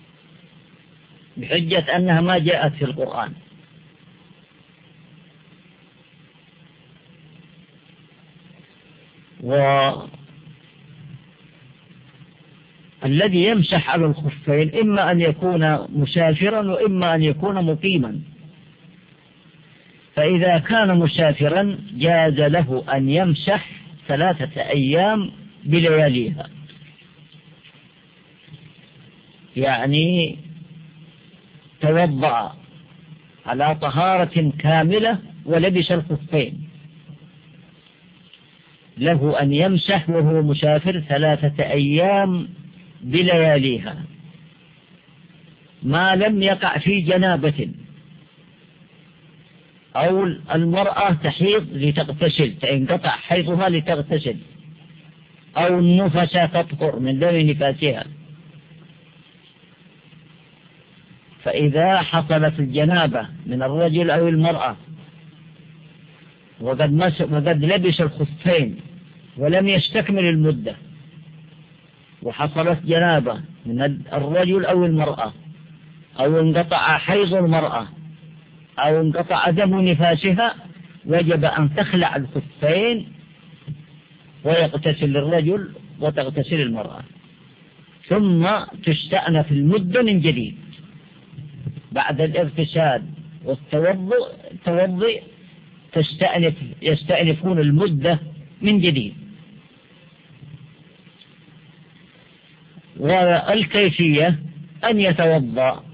بحجة أنها ما جاءت في القرآن. والذي يمسح على الخفين إما أن يكون مسافرا وإما أن يكون مقيما، فإذا كان مسافرا جاز له أن يمسح ثلاثة أيام بلياليها، يعني توضأ على طهارة كاملة ولبس الخفين، له أن يمسح وهو مسافر ثلاثة أيام بلياليها ما لم يقع في جنابة، أو المرأة تحيض لتغتسل تنقطع حيضها لتغتسل، أو النفس تطهر من دم نفاسها. فإذا حصلت الجنابة من الرجل أو المرأة وقد, مس وقد لبس الخفين ولم يستكمل المدة وحصلت جنابة من الرجل أو المرأة أو انقطع حيض المرأة أو انقطع دم نفاسها، وجب أن تخلع الخفين ويغتسل الرجل وتغتسل المرأة، ثم تستأنف المدة من جديد بعد الاغتسال والتوضؤ التوضئ تستأنف يستأنفون المدة من جديد. والكيفية أن يتوضأ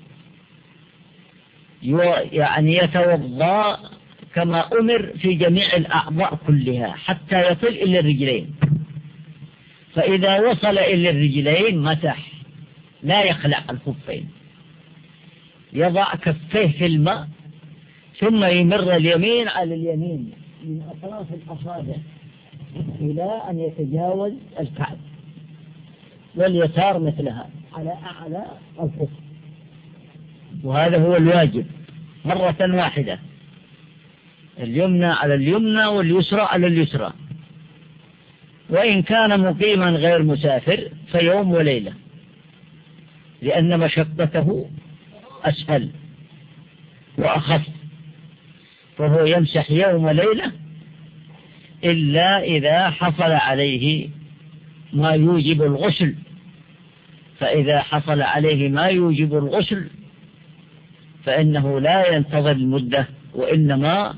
يعني يتوضأ كما أمر في جميع الأعضاء كلها حتى يصل إلى الرجلين، فإذا وصل إلى الرجلين مسح لا يخلع الخفين، يضع كفيه في الماء ثم يمر اليمين على اليمين من أطراف الأصابع إلى أن يتجاوز الكعب، واليسار مثلها على أعلى الخف، وهذا هو الواجب مرة واحدة، اليمنى على اليمنى واليسرى على اليسرى. وإن كان مقيما غير مسافر فيوم وليلة لأن مشقته أسهل وأخف، فهو يمسح يوم وليلة إلا إذا حصل عليه ما يوجب الغسل، فإذا حصل عليه ما يوجب الغسل فإنه لا ينتظر المدة وإنما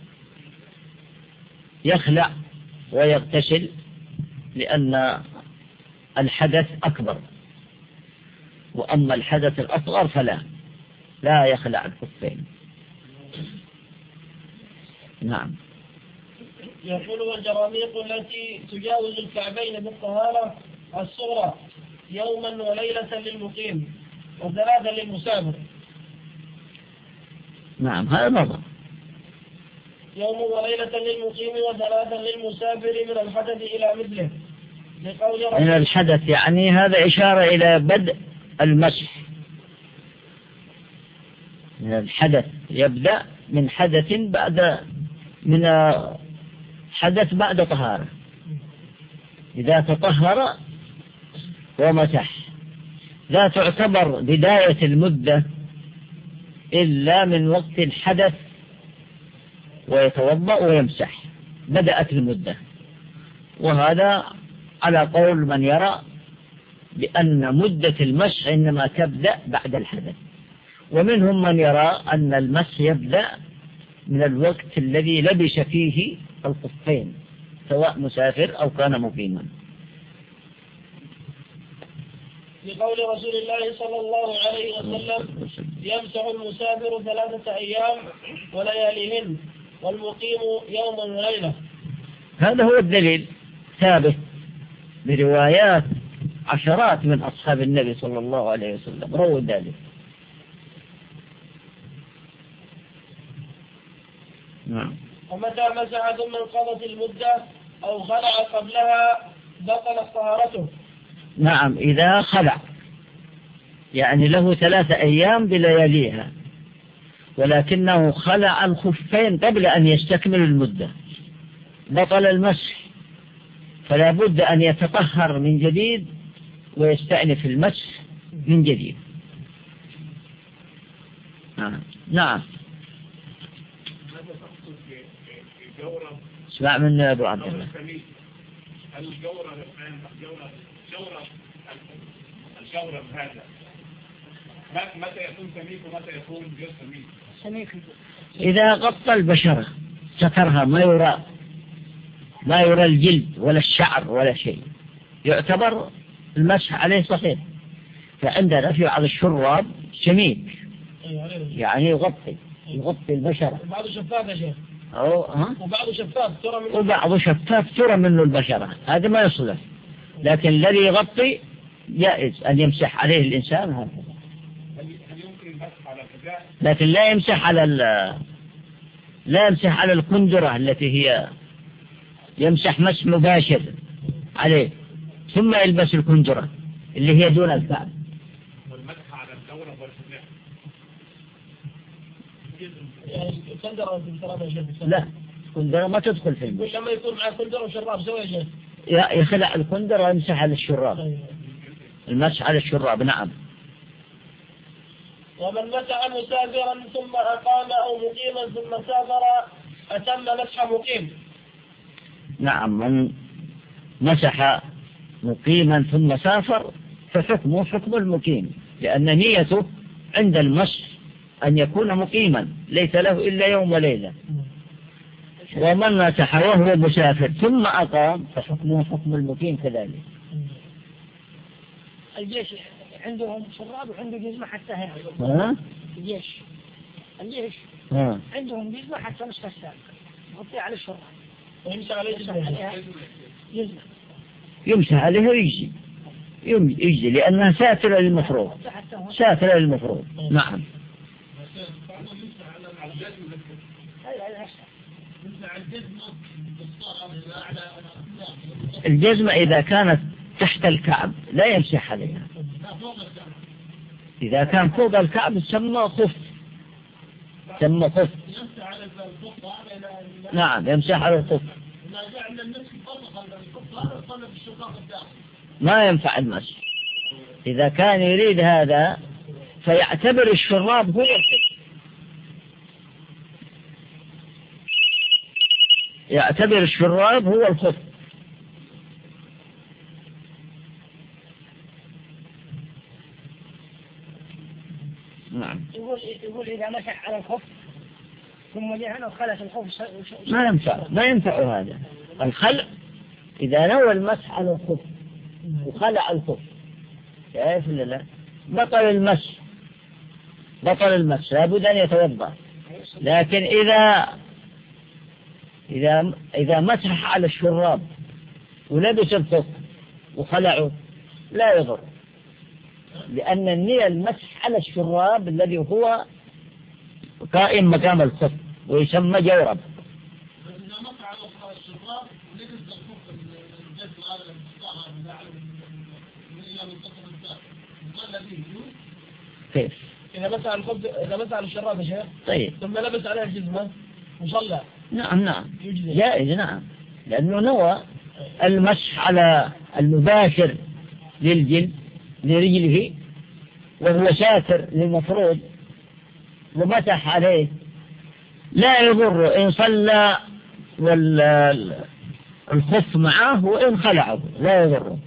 يخلع ويغتسل لأن الحدث أكبر، وأما الحدث الأصغر فلا لا يخلع الخفين. نعم. يقول والجراميق التي تجاوز الكعبين بالطهارة الصغرى يوما وليلة للمقيم وثلاثا للمسافر. نعم هذا نظر. يوم وليلة للمقيم وثلاثا للمسافر من الحدث إلى مثله لقول من الحدث يعني هذا إشارة إلى بدء المسح. من الحدث يبدأ من حدث بعد من حدث بعد طهارة. إذا تطهر ومسح لا تعتبر بداية المدة إلا من وقت الحدث ويتوضأ ويمسح بدأت المدة. وهذا على قول من يرى بأن مدة المسح إنما تبدأ بعد الحدث، ومنهم من يرى أن المسح يبدأ من الوقت الذي لبس فيه الخفين سواء مسافر أو كان مقيما. لقول رسول الله صلى الله عليه وسلم يمسح المسافر ثلاثة أيام ولياليهن والمقيم يوما وليلة. هذا هو الدليل ثابت بروايات عشرات من أصحاب النبي صلى الله عليه وسلم رووا ذلك. نعم. ومتى مسح ثم انقضت المدة أو خلع قبلها بطلت طهارته. نعم إذا خلع يعني له ثلاثة أيام بلياليها ولكنه خلع الخفين قبل أن يستكمل المدة بطل المسح، فلا بد أن يتطهر من جديد ويستأنف المسح من جديد. نعم. نعم. اسمع من أبو عبد الله. الجورب الجورب الجورب الجورب هذا متى يكون سميك ومتى يكون غير سميك؟ سميك إذا غطى البشرة سترها ما يرى ما يرى الجلد ولا الشعر ولا شيء يعتبر المسح عليه صحيح. فعندنا في بعض الشراب سميك يعني يغطي يغطي البشرة. وبعضه شفاف يا شيخ. أو ها؟ وبعضه شفاف ترى منه. وبعضه شفاف ترى منه البشرة، هذا ما يصلح. لكن الذي يغطي جائز أن يمسح عليه الإنسان هذا. هل يمكن المسح على كذا؟ لكن لا يمسح على لا يمسح على القندرة التي هي يمسح مسح مباشر عليه ثم يلبس القندرة اللي هي دون الكعب. والمسح على الدورة والسماء. كندرة بالتراب يا شيخ. لا الكندرة ما تدخل في المسح. لما يكون مع كندرة وشراب سوى يا شيخ. يخلع الكندرة ويمسح على الشراب. المسح على الشراب. نعم. ومن مسح مسافرا ثم أقام أو مقيما ثم سافر أتم مسح مقيم. نعم من مسح مقيما ثم سافر فحكمه حكم المقيم لأن نيته عند المسح أن يكون مقيما ليس له إلا يوم وليلة. ومن مسح وهو مسافر ثم أقام فحكمه حكم المقيم كذلك. الجيش عندهم شراب وعنده جزمة حتى هنا. ها؟ الجيش الجيش ها. عندهم جزمة حتى نصف الساق يغطي على الشراب ويمسح عليه جزمة. جزمة يمسح عليه ويجي يجي لأنها ساترة للمفروض ساترة للمفروض. نعم. الجزمة إذا كانت تحت الكعب لا يمسح عليها. إذا كان فوق الكعب سمى خف سمى خف. نعم يمسح على الخف. ما ينفع المسح. إذا كان يريد هذا فيعتبر الشراب هو الخف. يعتبر الشراب هو الخف. نعم. يقول يقول إذا مسح على الخف ثم جاء هنا وخلت الخف ما ينفع ما ينفع هذا الخلع. إذا نوى المسح على الخف وخلع الخف كيف لا بطل المسح بطل المسح لابد أن يتوضأ. لكن إذا إذا إذا مسح على الشراب ولبس الخف وخلعه لا يضر، لأن النية المسح على الشراب الذي هو قائم مقام الخف ويسمى جورب. كيف؟ إذا مسح على الخبز إذا مسح على الشراب يا شيخ طيب ثم لبس عليها الجزمة وصلى نعم نعم جائز نعم، لأنه نوى المسح على المباشر للجلد لرجله وهو ساتر للمفروض ومسح عليه لا يضر إن صلى والخف معه وإن خلعه لا يضره.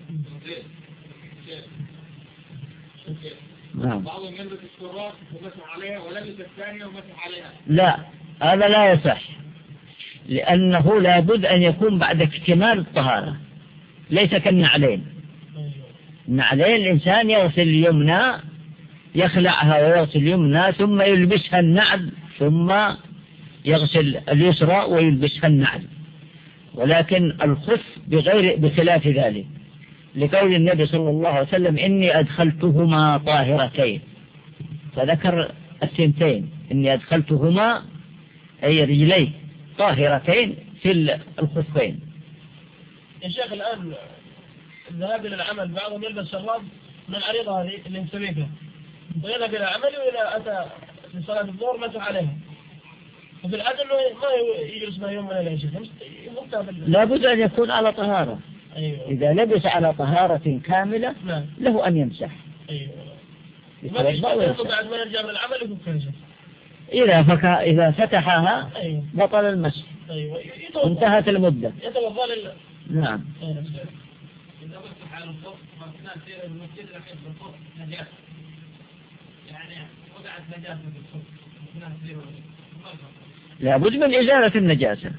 نعم. بعضهم يلبس الشراب ومسح عليها ولبس الثانية ومسح عليها. لا هذا لا يصح، لأنه لابد أن يكون بعد اكتمال الطهارة، ليس كالنعلين. النعلين الإنسان يغسل اليمنى يخلعها ويغسل اليمنى ثم يلبسها النعل ثم يغسل اليسرى ويلبسها النعل، ولكن الخف بغير بخلاف ذلك، لقول النبي صلى الله عليه وسلم إني أدخلتهما طاهرتين، فذكر الثنتين إني أدخلتهما أي رجلي طاهرتين في الخفين. يا شيخ الآن الذهاب إلى العمل بعضهم يلبس شراب من العريضة هذه اللي نسميها ويذهب إلى عمل وإذا أتى في صلاة الظهر مسح عليها، وفي العادة أنه ما يجلس ما يوم ولا لا شيء. لابد أن يكون على طهارة. أيوة. إذا لبس على طهارة كاملة نعم. له أن يمسح. أيوة. بعد ما يرجع من العمل يكون كنجة. إذا فك إذا فتحها أيوة. بطل المسح. أيوة. انتهت المدة. يتوضأ لله. نعم. إذا مسح على الخف وأثناء سير المسجد الحين بالخف نجاسة، يعني وقعت نجاسة في الخف أثناء سير لابد من إزالة النجاسة.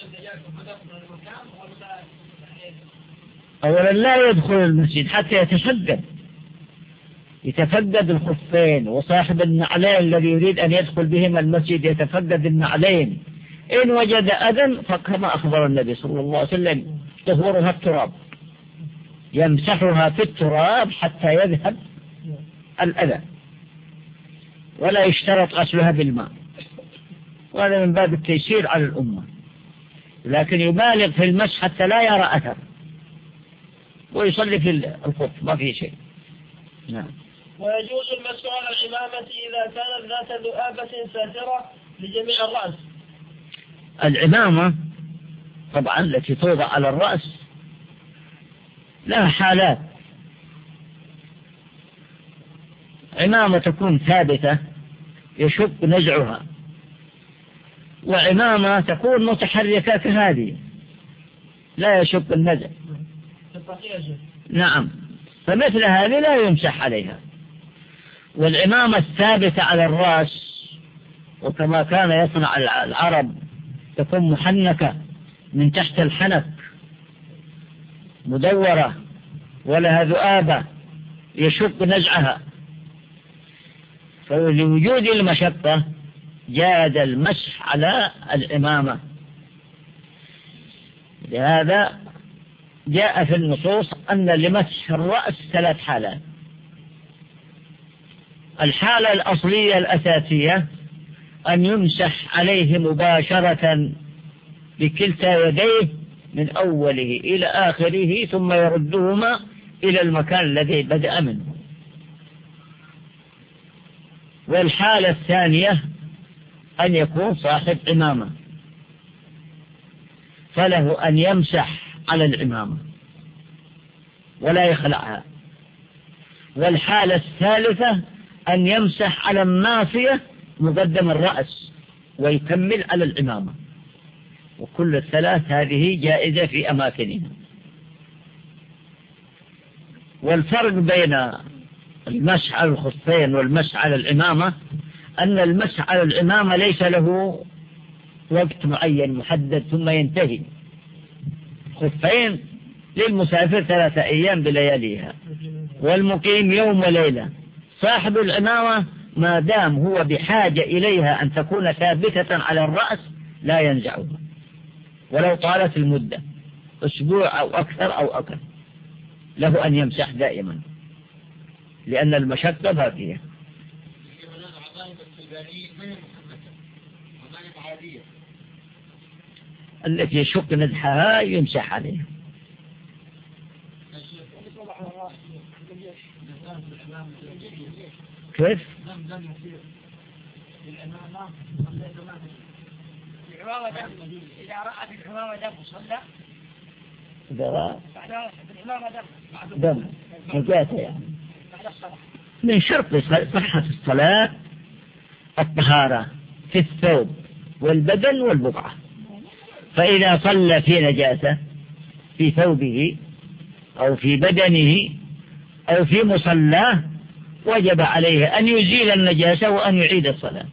أولا لا يدخل المسجد حتى يتفقد يتفقد الخفين، وصاحب النعلين الذي يريد أن يدخل بهما المسجد يتفقد النعلين، إن وجد أذى فكما أخبر النبي صلى الله عليه وسلم طهورها التراب، يمسحها في التراب حتى يذهب الأذى، ولا يشترط غسلها بالماء، وهذا من باب التيسير على الأمة، لكن يبالغ في المسح حتى لا يرى أثر ويصلي في الخف ما فيه شيء. نعم. ويجوز المسح على العمامة إذا كانت ذات ذؤابة ساترة لجميع الرأس. العمامة طبعا التي توضع على الرأس لها حالات، عمامة تكون ثابتة يشق نزعها، وعمامة تكون متحركة كهذه لا يشق النزع. نعم، فمثل هذه لا يمسح عليها. والعمامة الثابتة على الرأس وكما كان يصنع العرب تكون محنكة من تحت الحنك مدورة ولها ذؤابة يشق نزعها، فلوجود المشقة جاد المسح على العمامة. لهذا جاء في النصوص أن لمسح الرأس ثلاث حالات. الحالة الأصلية الأساسية أن يمسح عليه مباشرة بكلتا يديه من أوله إلى آخره ثم يردهما إلى المكان الذي بدأ منه. والحالة الثانية أن يكون صاحب عمامة فله أن يمسح على العمامة ولا يخلعها. والحالة الثالثة أن يمسح على الناصية مقدم الرأس ويكمل على العمامة، وكل الثلاث هذه جائزة في أماكنها. والفرق بين المسح على الخفين والمسح على العمامة أن المسح على العمامة ليس له وقت معين محدد ثم ينتهي. خفين للمسافر ثلاثة أيام بلياليها، والمقيم يوم وليلة. صاحب العمامة ما دام هو بحاجة إليها أن تكون ثابتة على الرأس لا ينزعها ولو طالت المدة أسبوع أو أكثر أو أقل، له أن يمسح دائما لأن المشقة باقية. التي يشق ندحها يمسح عليها. كيف؟ إذا رأت الحمامة دم صلى. إذا رأت الحمامة دم دم نجاسة يعني. بعد الصلاة. من شرط صحة الصلاة الطهارة في الثوب والبدن والبقعة، فإذا صلى في نجاسة في ثوبه أو في بدنه أو في مصلاه وجب عليه أن يزيل النجاسة وأن يعيد الصلاة.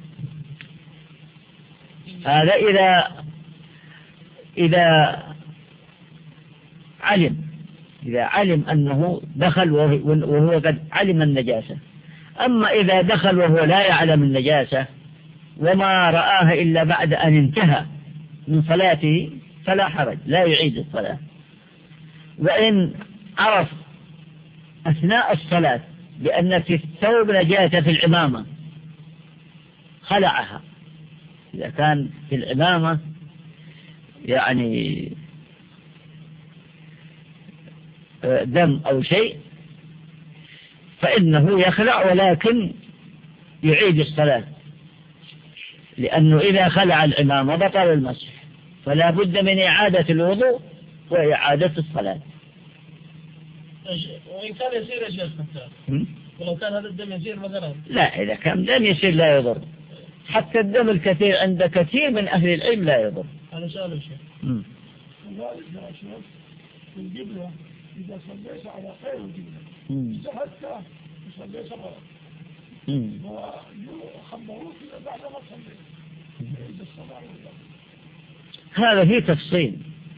هذا إذا إذا علم إذا علم أنه دخل وهو قد علم النجاسة. أما إذا دخل وهو لا يعلم النجاسة وما رآها إلا بعد أن انتهى من صلاته فلا حرج، لا يعيد الصلاة. وإن عرف أثناء الصلاة بأن في الثوب نجاسة في العمامة خلعها، إذا كان في العمامة يعني دم أو شيء فإنه يخلع ولكن يعيد الصلاة، لأنه إذا خلع العمامة بطل المسح، فلا بد من إعادة الوضوء وإعادة الصلاة. وإن كان يصير يا شيخ حتى ولو كان هذا الدم يصير مثلا؟ لا، إذا كان دم يصير لا يضر، حتى الدم الكثير عند كثير من أهل العلم لا يضر. هذا سؤال يا شيخ. وذلك يا شيخ في القبلة إذا صليت على خير القبلة اجتهدت وصليت غلط وخبروك بعد ما صليت عند الصلاة والله. هذا فيه تفصيل.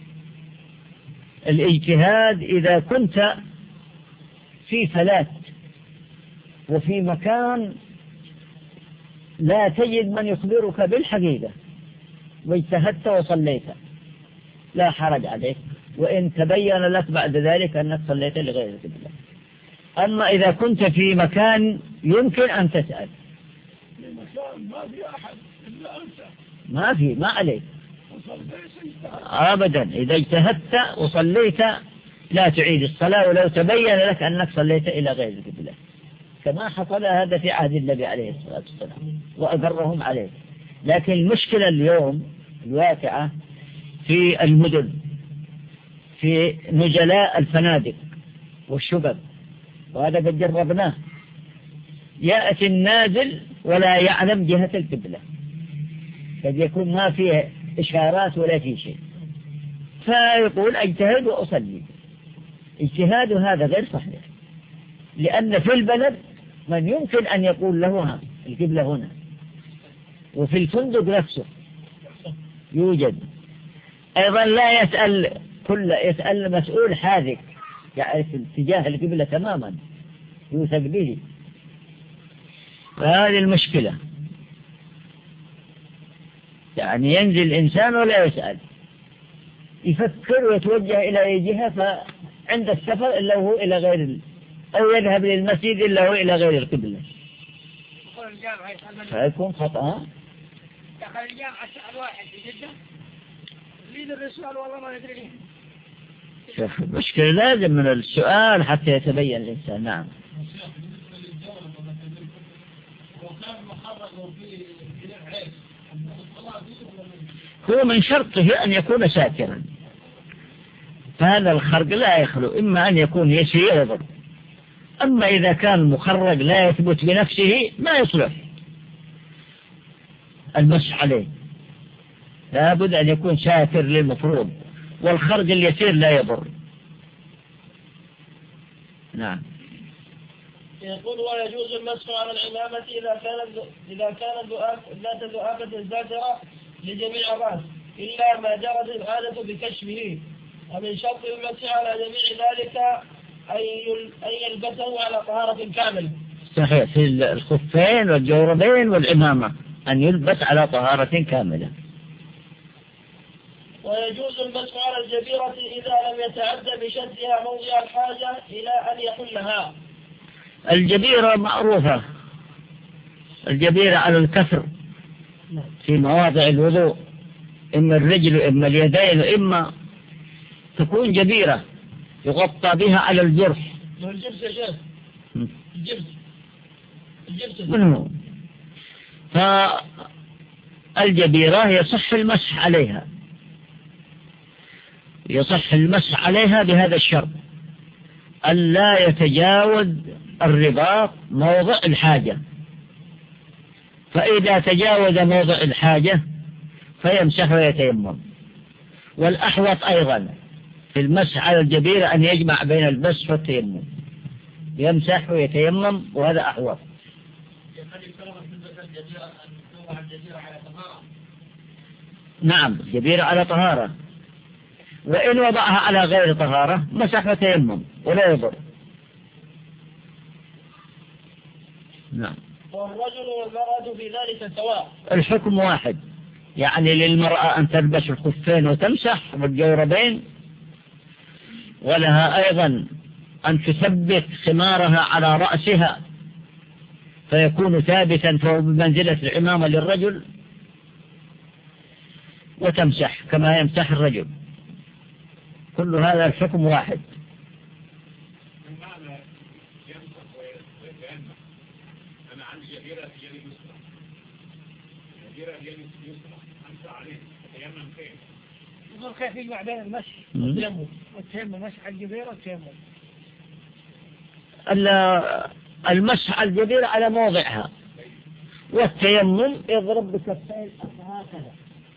الاجتهاد إذا كنت في فلات وفي مكان لا تجد من يخبرك بالحقيقة واجتهدت وصليت لا حرج عليك، وإن تبين لك بعد ذلك أنك صليت لغير القبلة. أما إذا كنت في مكان يمكن أن تسأل، في مكان ما في أحد إلا أنت، ما في ما عليك وصليت أبدا. إذا اجتهدت وصليت لا تعيد الصلاة ولو تبين لك أنك صليت إلى غير القبلة، كما حصل هذا في عهد النبي عليه الصلاة والسلام وأقرهم عليه. لكن المشكلة اليوم الواقعة في المدن، في نجلاء الفنادق والشبب، وهذا قد جربناه، يأتي النازل ولا يعلم جهة القبلة، قد يكون ما فيه إشارات ولا فيه شيء، فيقول اجتهد وأصلي. اجتهاد هذا غير صحيح، لأن في البلد من يمكن أن يقول له القبلة هنا، وفي الفندق نفسه يوجد أيضا. لا يسأل كل يسأل مسؤول حاذق يعرف اتجاه القبلة تماما يوثق به، فهذه المشكلة. يعني ينزل الإنسان ولا يسأل، يفكر ويتوجه إلى أي جهة، فعند السفر إلا هو إلى غير، أو يذهب للمسجد إلا هو إلى غير القبلة، فيكون خطأ. دخل الجامعة سأل واحد في جدة ليد الرسول والله ما يدري. شوف المشكلة لازم من السؤال حتى يتبين الإنسان. نعم. هو من شرطه أن يكون ساكرا، فهذا الخرق لا يخلو إما أن يكون يسير يضر. أما إذا كان مخرج لا يثبت بنفسه ما يصلح المسح عليه، لابد أن يكون ساتر للمفروض، والخرج اليسير لا يضر. نعم. يقول ويجوز المسح على العمامة إذا كانت إذا كانت ذات ذؤابة زاجرة لجميع الرأس إلا ما جرت العادة بكشفه، ومن شرط المسح على جميع ذلك أن يلبسه على طهارة كاملة. صحيح، في الخفين والجوربين والعمامة أن يلبس على طهارة كاملة. ويجوز المسح على الجبيرة إذا لم يتعد بشدها موضع الحاجة إلى أن يحلها. الجبيرة معروفة، الجبيرة على الكسر في مواضع الوضوء، إما الرجل إما اليدين، إما تكون جبيرة يغطى بها على الجرح. الجبس يا شيخ، الجبس الجبس منه. فالجبيرة يصح المسح عليها، يصح المسح عليها بهذا الشرط: ألا يتجاوز الرباط موضع الحاجة، فإذا تجاوز موضع الحاجة فيمسح ويتيمم. والأحوط أيضا في المسح على الجبيرة أن يجمع بين المسح والتيمم، يمسح ويتيمم، وهذا أحوط. نعم، الجبيرة على طهارة، وإن وضعها على غير طهارة مسح وتيمم ولا يضر. نعم. والرجل والمرأة في ذلك سواء، الحكم واحد، يعني للمرأة أن تلبس الخفين وتمسح والجوربين، ولها أيضا أن تثبت خمارها على رأسها فيكون ثابتا فهو بمنزلة العمامة للرجل، وتمسح كما يمسح الرجل. كل هذا الحكم واحد. أنا عندي جبيرة في يدي يسرى، جبيرة في يدي يسرى أمسح عليه أتيمم فين؟ يقول كيف يجمع بين المسح والتيمم والتيمم، مسح الجبيرة والتيمم. المسح على الجبيرة على موضعها، والتيمم يضرب بكفين هكذا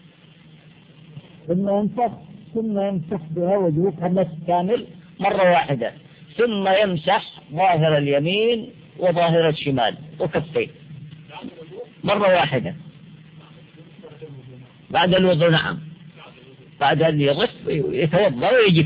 ثم يمسح ثم يمسح بها وجهها مسح كامل مرة واحدة، ثم يمسح ظاهر اليمين وظاهر الشمال وكفين مرة واحدة بعد الوضوء. نعم، بعد أن يغف يتوضأ ويجف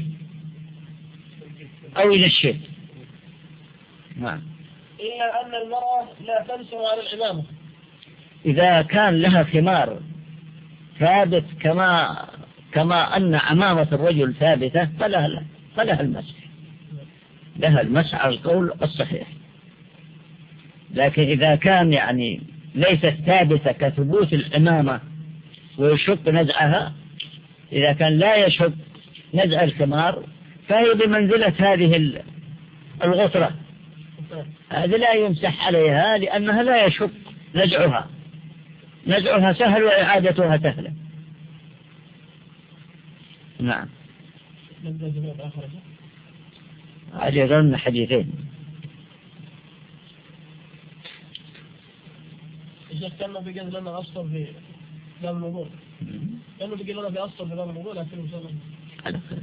أو ينشف. نعم. إلا أن المرأة لا تمسح على العمامة إذا كان لها خمار ثابت كما كما أن عمامة الرجل ثابتة فلها فلها المسح، لها المسح على القول الصحيح. لكن إذا كان يعني ليست ثابتة كثبوت العمامة ويشق نزعها، إذا كان لا يشق نزع الخمار فهي بمنزلة هذه الغطرة، هذه لا يمسح عليها لأنها لا يشق نزعها، نزعها سهل وإعادتها سهلة. نعم. هذه ظن حديثين. الشيخ كان بيقول لنا أصل في باب الوضوء، كانوا بيقول لنا في أصل في باب الوضوء، لكن إن شاء الله على خير.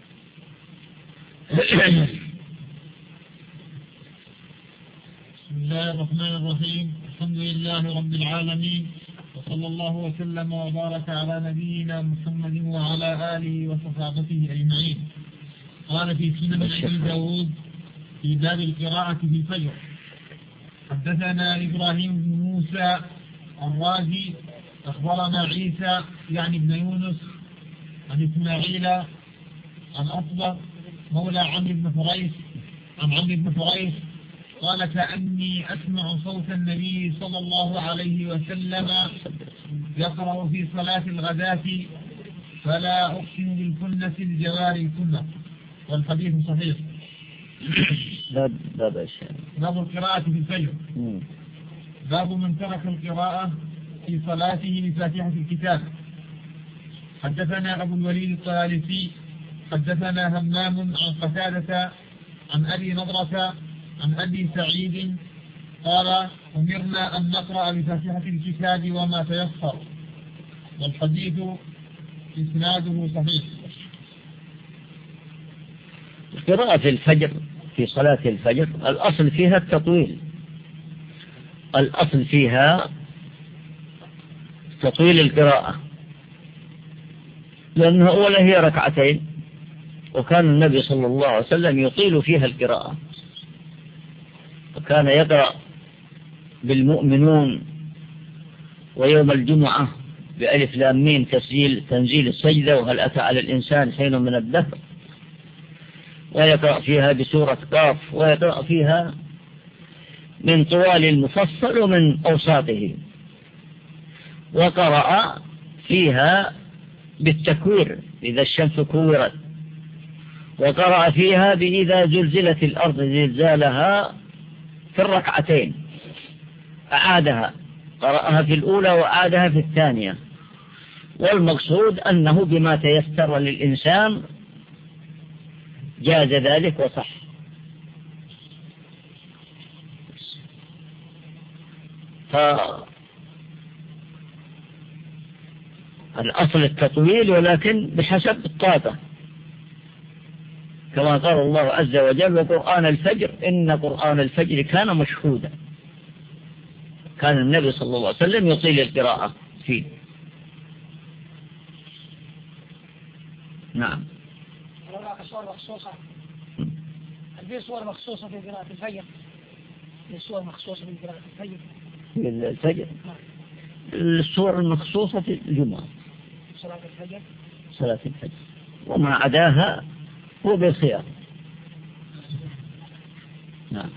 بسم الله الرحمن الرحيم، الحمد لله رب العالمين، وصلى الله وسلم وبارك على نبينا محمد وعلى آله وصحابته أجمعين. قال في سنن أبي داود في باب القراءة في الفجر: حدثنا إبراهيم بن موسى الرازي أخبرنا عيسى يعني ابن يونس عن إسماعيل عن أصبغ مولى عمرو بن فريس عن عمرو بن فريس قال: كأني أسمع صوت النبي صلى الله عليه وسلم يقرأ في صلاة الغداة: فلا أقسم بالكنة الجوار الكنة. والحديث صحيح. باب باب باب القراءة في الفجر. باب من ترك القراءة في صلاته بفاتحة الكتاب. حدثنا أبو الوليد الطيالسي حدثنا همام عن قتادة عن أبي نضرة عن أبي سعيد قال: أمرنا أن نقرأ بفاتحة الكتاب وما تيسر. والحديث إسناده صحيح. قراءة الفجر في صلاة الفجر الأصل فيها التطويل، الأصل فيها تطويل القراءة، لأنها أولا هي ركعتين، وكان النبي صلى الله عليه وسلم يطيل فيها القراءة، وكان يقرأ بالمؤمنون، ويوم الجمعة بألف لام ميم تسجيل تنزيل السجدة، وهل أتى على الإنسان حين من الدهر، ويقرأ فيها بسورة قاف، ويقرأ فيها من طوال المفصل ومن أوساطه، وقرأ فيها بالتكوير إذا الشمس كورت، وقرأ فيها بإذا زلزلت الأرض زلزالها في الركعتين، أعادها، قرأها في الأولى وأعادها في الثانية. والمقصود أنه بما تيسر للإنسان جاز ذلك وصح. فالأصل التطويل، ولكن بحسب الطاقة، كما قال الله عز وجل: وقرآن الفجر إن قرآن الفجر كان مشهودا. كان النبي صلى الله عليه وسلم يطيل القراءة فيه. نعم. هناك صور مخصوصة، في صور مخصوصة في قراءة الفجر، في صور مخصوصة في قراءة الفجر في الفجر الصور المخصوصة في الجمعة، صلاة الفجر، صلاة الفجر، وما عداها هو بالخيار. نعم.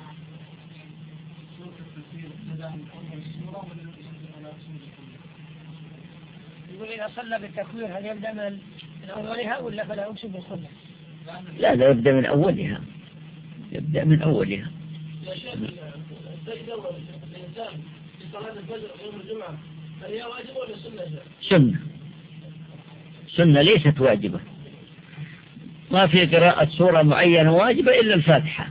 يقول إذا صلى بالتكوير هل يبدأ من أولها ولا فلا أقصد بالصلاة؟ لا لا، يبدأ من أولها، يبدأ من أولها. يا شيخ السجدة الإنسان في صلاة الفجر يوم الجمعة هل هي واجبة ولا سنة؟ سنة، سنة ليست واجبة. ما في قراءة سورة معينة واجبة إلا الفاتحة.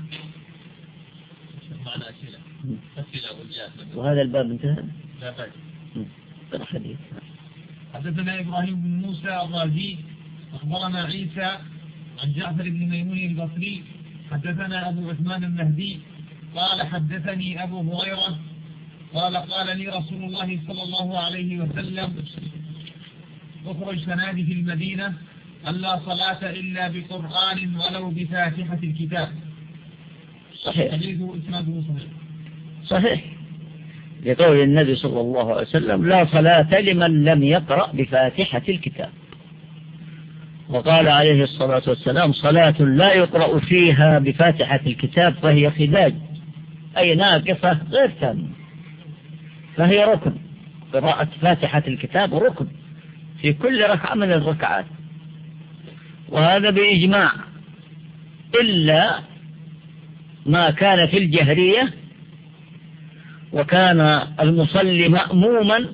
وهذا الباب انتهى. لا بأس. الحديث. حدثنا إبراهيم بن موسى الرازي أخبرنا عيسى عن جعفر بن ميمون البصري حدثنا أبو عثمان النهدي قال حدثني أبو هريرة قال قال لي رسول الله صلى الله عليه وسلم: اخرج فنادي في المدينة أن لا صلاة إلا بقرآن ولو بفاتحة الكتاب. صحيح. حديثه إسناده صحيح. صحيح، لقول النبي صلى الله عليه وسلم: لا صلاة لمن لم يقرأ بفاتحة الكتاب. وقال عليه الصلاة والسلام: صلاة لا يقرأ فيها بفاتحة الكتاب فهي خداج، أي ناقصة غير تامة، فهي ركن. قراءة فاتحة الكتاب ركن في كل ركعة من الركعات، وهذا بإجماع، إلا ما كان في الجهرية وكان المصلي مأموما،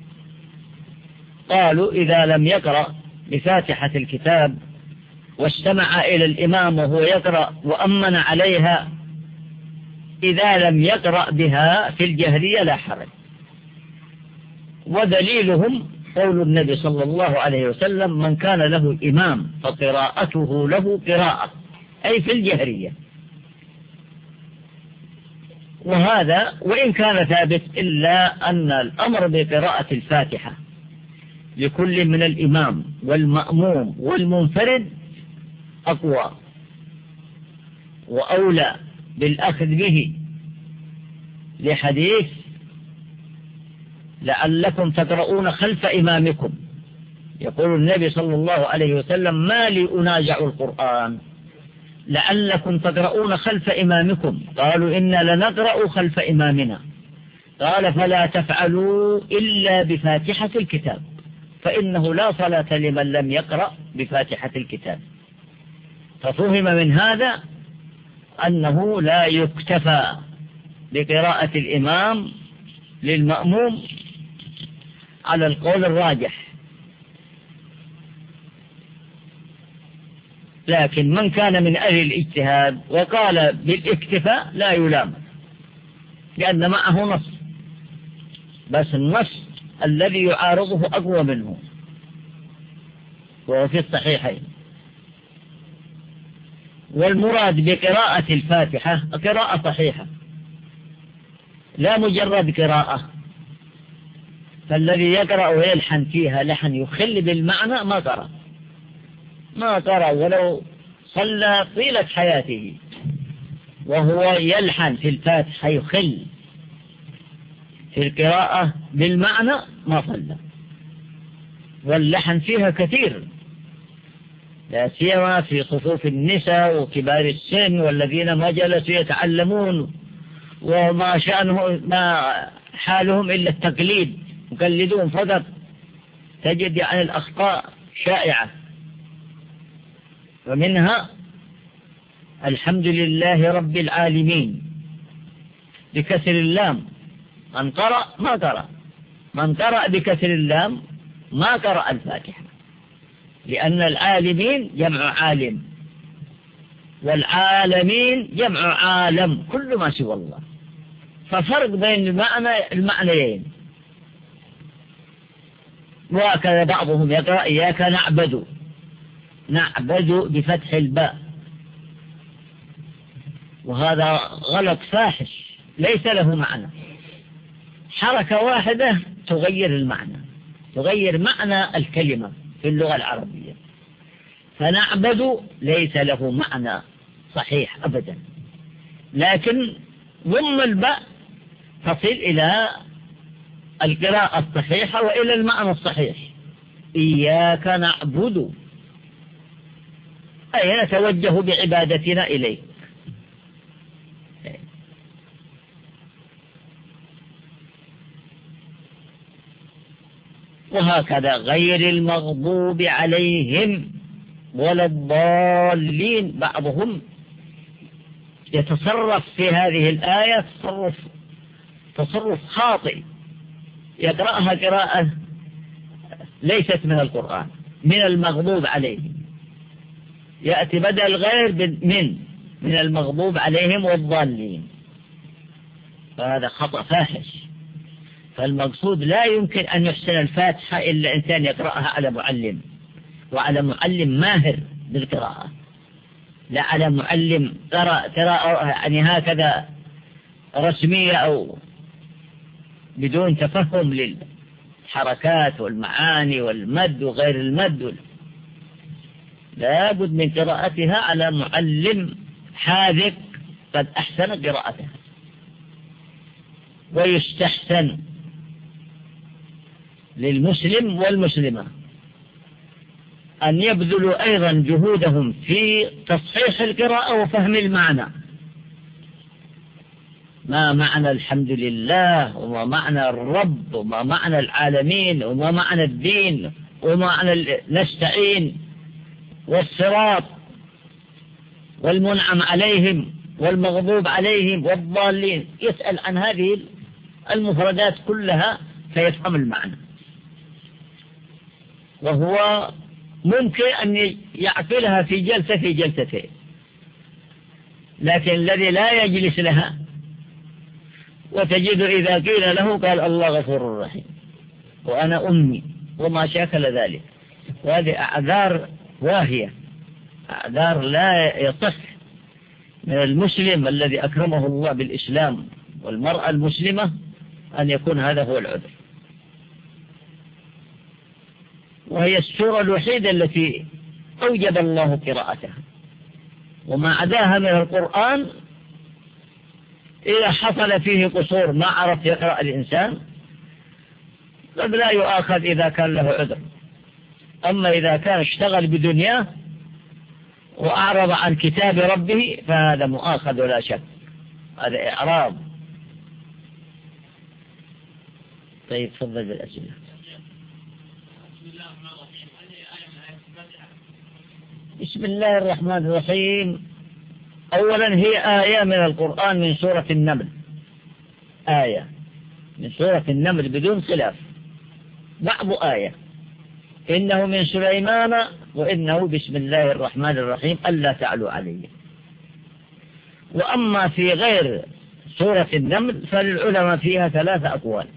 قالوا إذا لم يقرأ بفاتحة الكتاب واستمع إلى الإمام وهو يقرأ وأمن عليها، إذا لم يقرأ بها في الجهرية لا حرج. ودليلهم قول النبي صلى الله عليه وسلم: من كان له إمام فقراءته له قراءة، أي في الجهرية. وهذا وإن كان ثابت، إلا أن الأمر بقراءة الفاتحة لكل من الإمام والمأموم والمنفرد أقوى وأولى بالأخذ به، لحديث: لعلكم تقرؤون خلف إمامكم. يقول النبي صلى الله عليه وسلم: ما لي أنازع القرآن، لعلكم تقرؤون خلف إمامكم. قالوا: إنا لنقرأ خلف إمامنا. قال: فلا تفعلوا إلا بفاتحة الكتاب، فإنه لا صلاة لمن لم يقرأ بفاتحة الكتاب. ففهم من هذا أنه لا يكتفى بقراءة الإمام للمأموم على القول الراجح، لكن من كان من أهل الاجتهاد وقال بالاكتفاء لا يلام، لأن معه نص، بس النص الذي يعارضه أقوى منه، وهو في الصحيحين. والمراد بقراءة الفاتحة قراءة صحيحة لا مجرد قراءة، فالذي يقرأ ويلحن فيها لحن يخل بالمعنى ما قرأ، ما قرأ ولو صلى طيلة حياته وهو يلحن في الفاتحة يخل في القراءة بالمعنى ما صلى. واللحن فيها كثير، لا سيما في صفوف النساء وكبار السن والذين ما جلسوا يتعلمون وما شأنه ما حالهم إلا التقليد، يقلدون فقط، تجد يعني الأخطاء شائعة. ومنها الحمد لله رب العالمين بكسر اللام، من قرأ ما قرأ، من قرأ بكسر اللام ما قرأ الفاتحة، لأن العالمين جمع عالم والعالمين جمع عالم، كل ما سوى الله، ففرق بين المعنى المعنيين. وكذا بعضهم يقرأ إياك نعبد، نعبد بفتح الباء، وهذا غلط فاحش ليس له معنى، حركة واحدة تغير المعنى، تغير معنى الكلمة في اللغة العربية. فنعبد ليس له معنى صحيح أبدا، لكن ضم الباء تصل إلى القراءة الصحيحة وإلى المعنى الصحيح. إياك نعبد أي نتوجه بعبادتنا إليك. وهكذا غير المغضوب عليهم ولا الضالين. بعضهم يتصرف في هذه الآية تصرف تصرف خاطئ، يقرأها قراءة ليست من القرآن، من المغضوب عليهم، يأتي بدل غير من من المغضوب عليهم والضالين، فهذا خطأ فاحش. فالمقصود لا يمكن أن يحسن الفاتحة إلا إنسان يقرأها على معلم، وعلى معلم ماهر بالقراءة، لا على معلم قرأ قراءة يعني هكذا رسمية أو بدون تفهم للحركات والمعاني والمد وغير المد. لا بد من قراءتها على معلم حاذق قد أحسن قراءتها. ويستحسن للمسلم والمسلمة أن يبذلوا أيضا جهودهم في تصحيح القراءة وفهم المعنى، ما معنى الحمد لله، وما معنى الرب، وما معنى العالمين، وما معنى الدين، وما معنى نستعين، والصراط، والمنعم عليهم، والمغضوب عليهم، والضالين. يسأل عن هذه المفردات كلها فيفهم المعنى. وهو ممكن أن يعقلها في جلسة في جلستين، لكن الذي لا يجلس لها وتجد إذا قيل له قال الله غفور رحيم وأنا أمي وما شاكل ذلك، وهذه أعذار واهية، أعذار لا يصح من المسلم الذي أكرمه الله بالإسلام والمرأة المسلمة أن يكون هذا هو العذر. وهي السورة الوحيدة التي أوجب الله قراءتها، وما عداها من القرآن إذا حصل فيه قصور ما عرف يقرأ الإنسان قد لا يؤاخذ إذا كان له عذر. أما إذا كان اشتغل بدنياه وأعرض عن كتاب ربه فهذا مؤاخذ ولا شك، هذا إعراض. طيب تفضل بالأسئلة. بسم الله الرحمن الرحيم. أولا هي آية من القرآن من سورة النمل، آية من سورة النمل بدون خلاف، بعض آية إنه من سليمان وإنه بسم الله الرحمن الرحيم ألا تعلوا علي. وأما في غير سورة النمل فللعلماء فيها ثلاثة أقوال،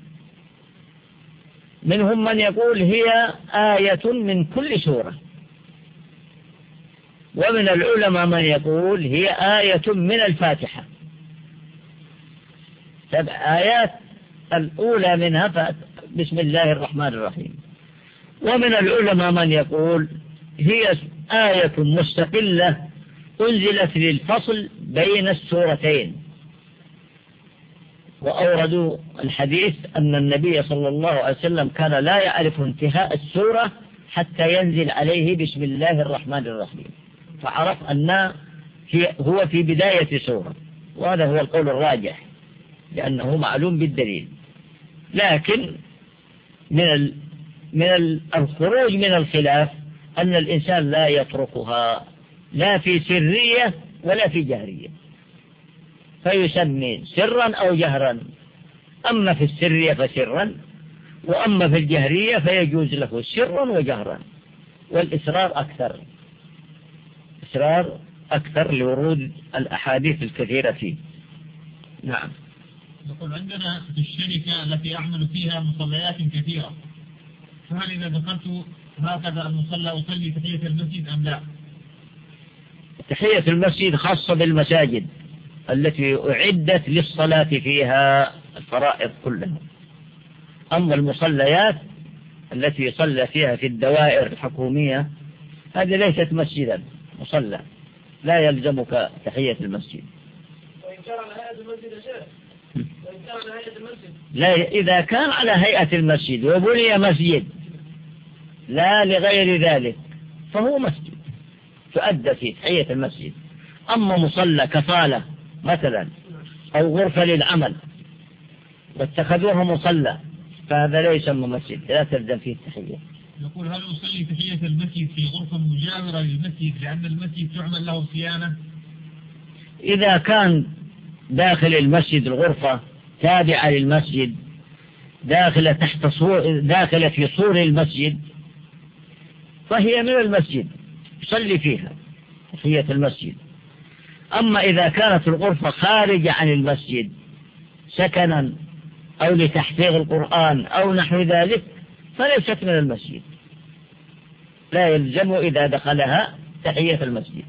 منهم من يقول هي آية من كل سورة، ومن العلماء من يقول هي آية من الفاتحة، سبع آيات الأولى منها بسم الله الرحمن الرحيم. ومن العلماء من يقول هي آية مستقلة أنزلت للفصل بين السورتين، وأوردوا الحديث أن النبي صلى الله عليه وسلم كان لا يعرف انتهاء السورة حتى ينزل عليه بسم الله الرحمن الرحيم، فعرف أن هو في بداية سورة، وهذا هو القول الراجح لأنه معلوم بالدليل. لكن من من الخروج من الخلاف أن الإنسان لا يتركها لا في سرية ولا في جهرية، فيسمي سرا أو جهرا، أما في السرية فسرا، وأما في الجهرية فيجوز له سرا وجهرا، والإسرار أكثر، إسرار أكثر لورود الأحاديث الكثيرة فيه. نعم. يقول عندنا في الشركة التي أعمل فيها مصليات كثيرة، فهل إذا دخلت هكذا المصلى أصلي تحية المسجد أم لا؟ تحية المسجد خاصة بالمساجد التي أعدت للصلاة فيها الفرائض كلها، أما المصليات التي يصلى فيها في الدوائر الحكومية هذه ليست مسجدا، مصلى، لا يلزمك تحية المسجد. وإن كان على هيئة المسجد يا شيخ، وإن كان على هيئة المسجد لا، إذا كان على هيئة المسجد وبني مسجد لا لغير ذلك فهو مسجد تؤدى فيه تحية المسجد. أما مصلى كصالة مثلا أو غرفة للعمل واتخذوها مصلى فهذا لا يسمى مسجد، لا تلزم فيه التحية. يقول هل أصلي تحية المسجد في غرفة مجاورة للمسجد لأن المسجد تعمل له صيانة؟ إذا كان داخل المسجد الغرفة تابعة للمسجد داخلة تحت صور داخلة في صور المسجد فهي من المسجد يصلي فيها تحية المسجد. أما إذا كانت الغرفة خارجة عن المسجد سكنا أو لتحفيظ القرآن أو نحو ذلك فليست من المسجد، لا يلزم إذا دخلها تحية المسجد.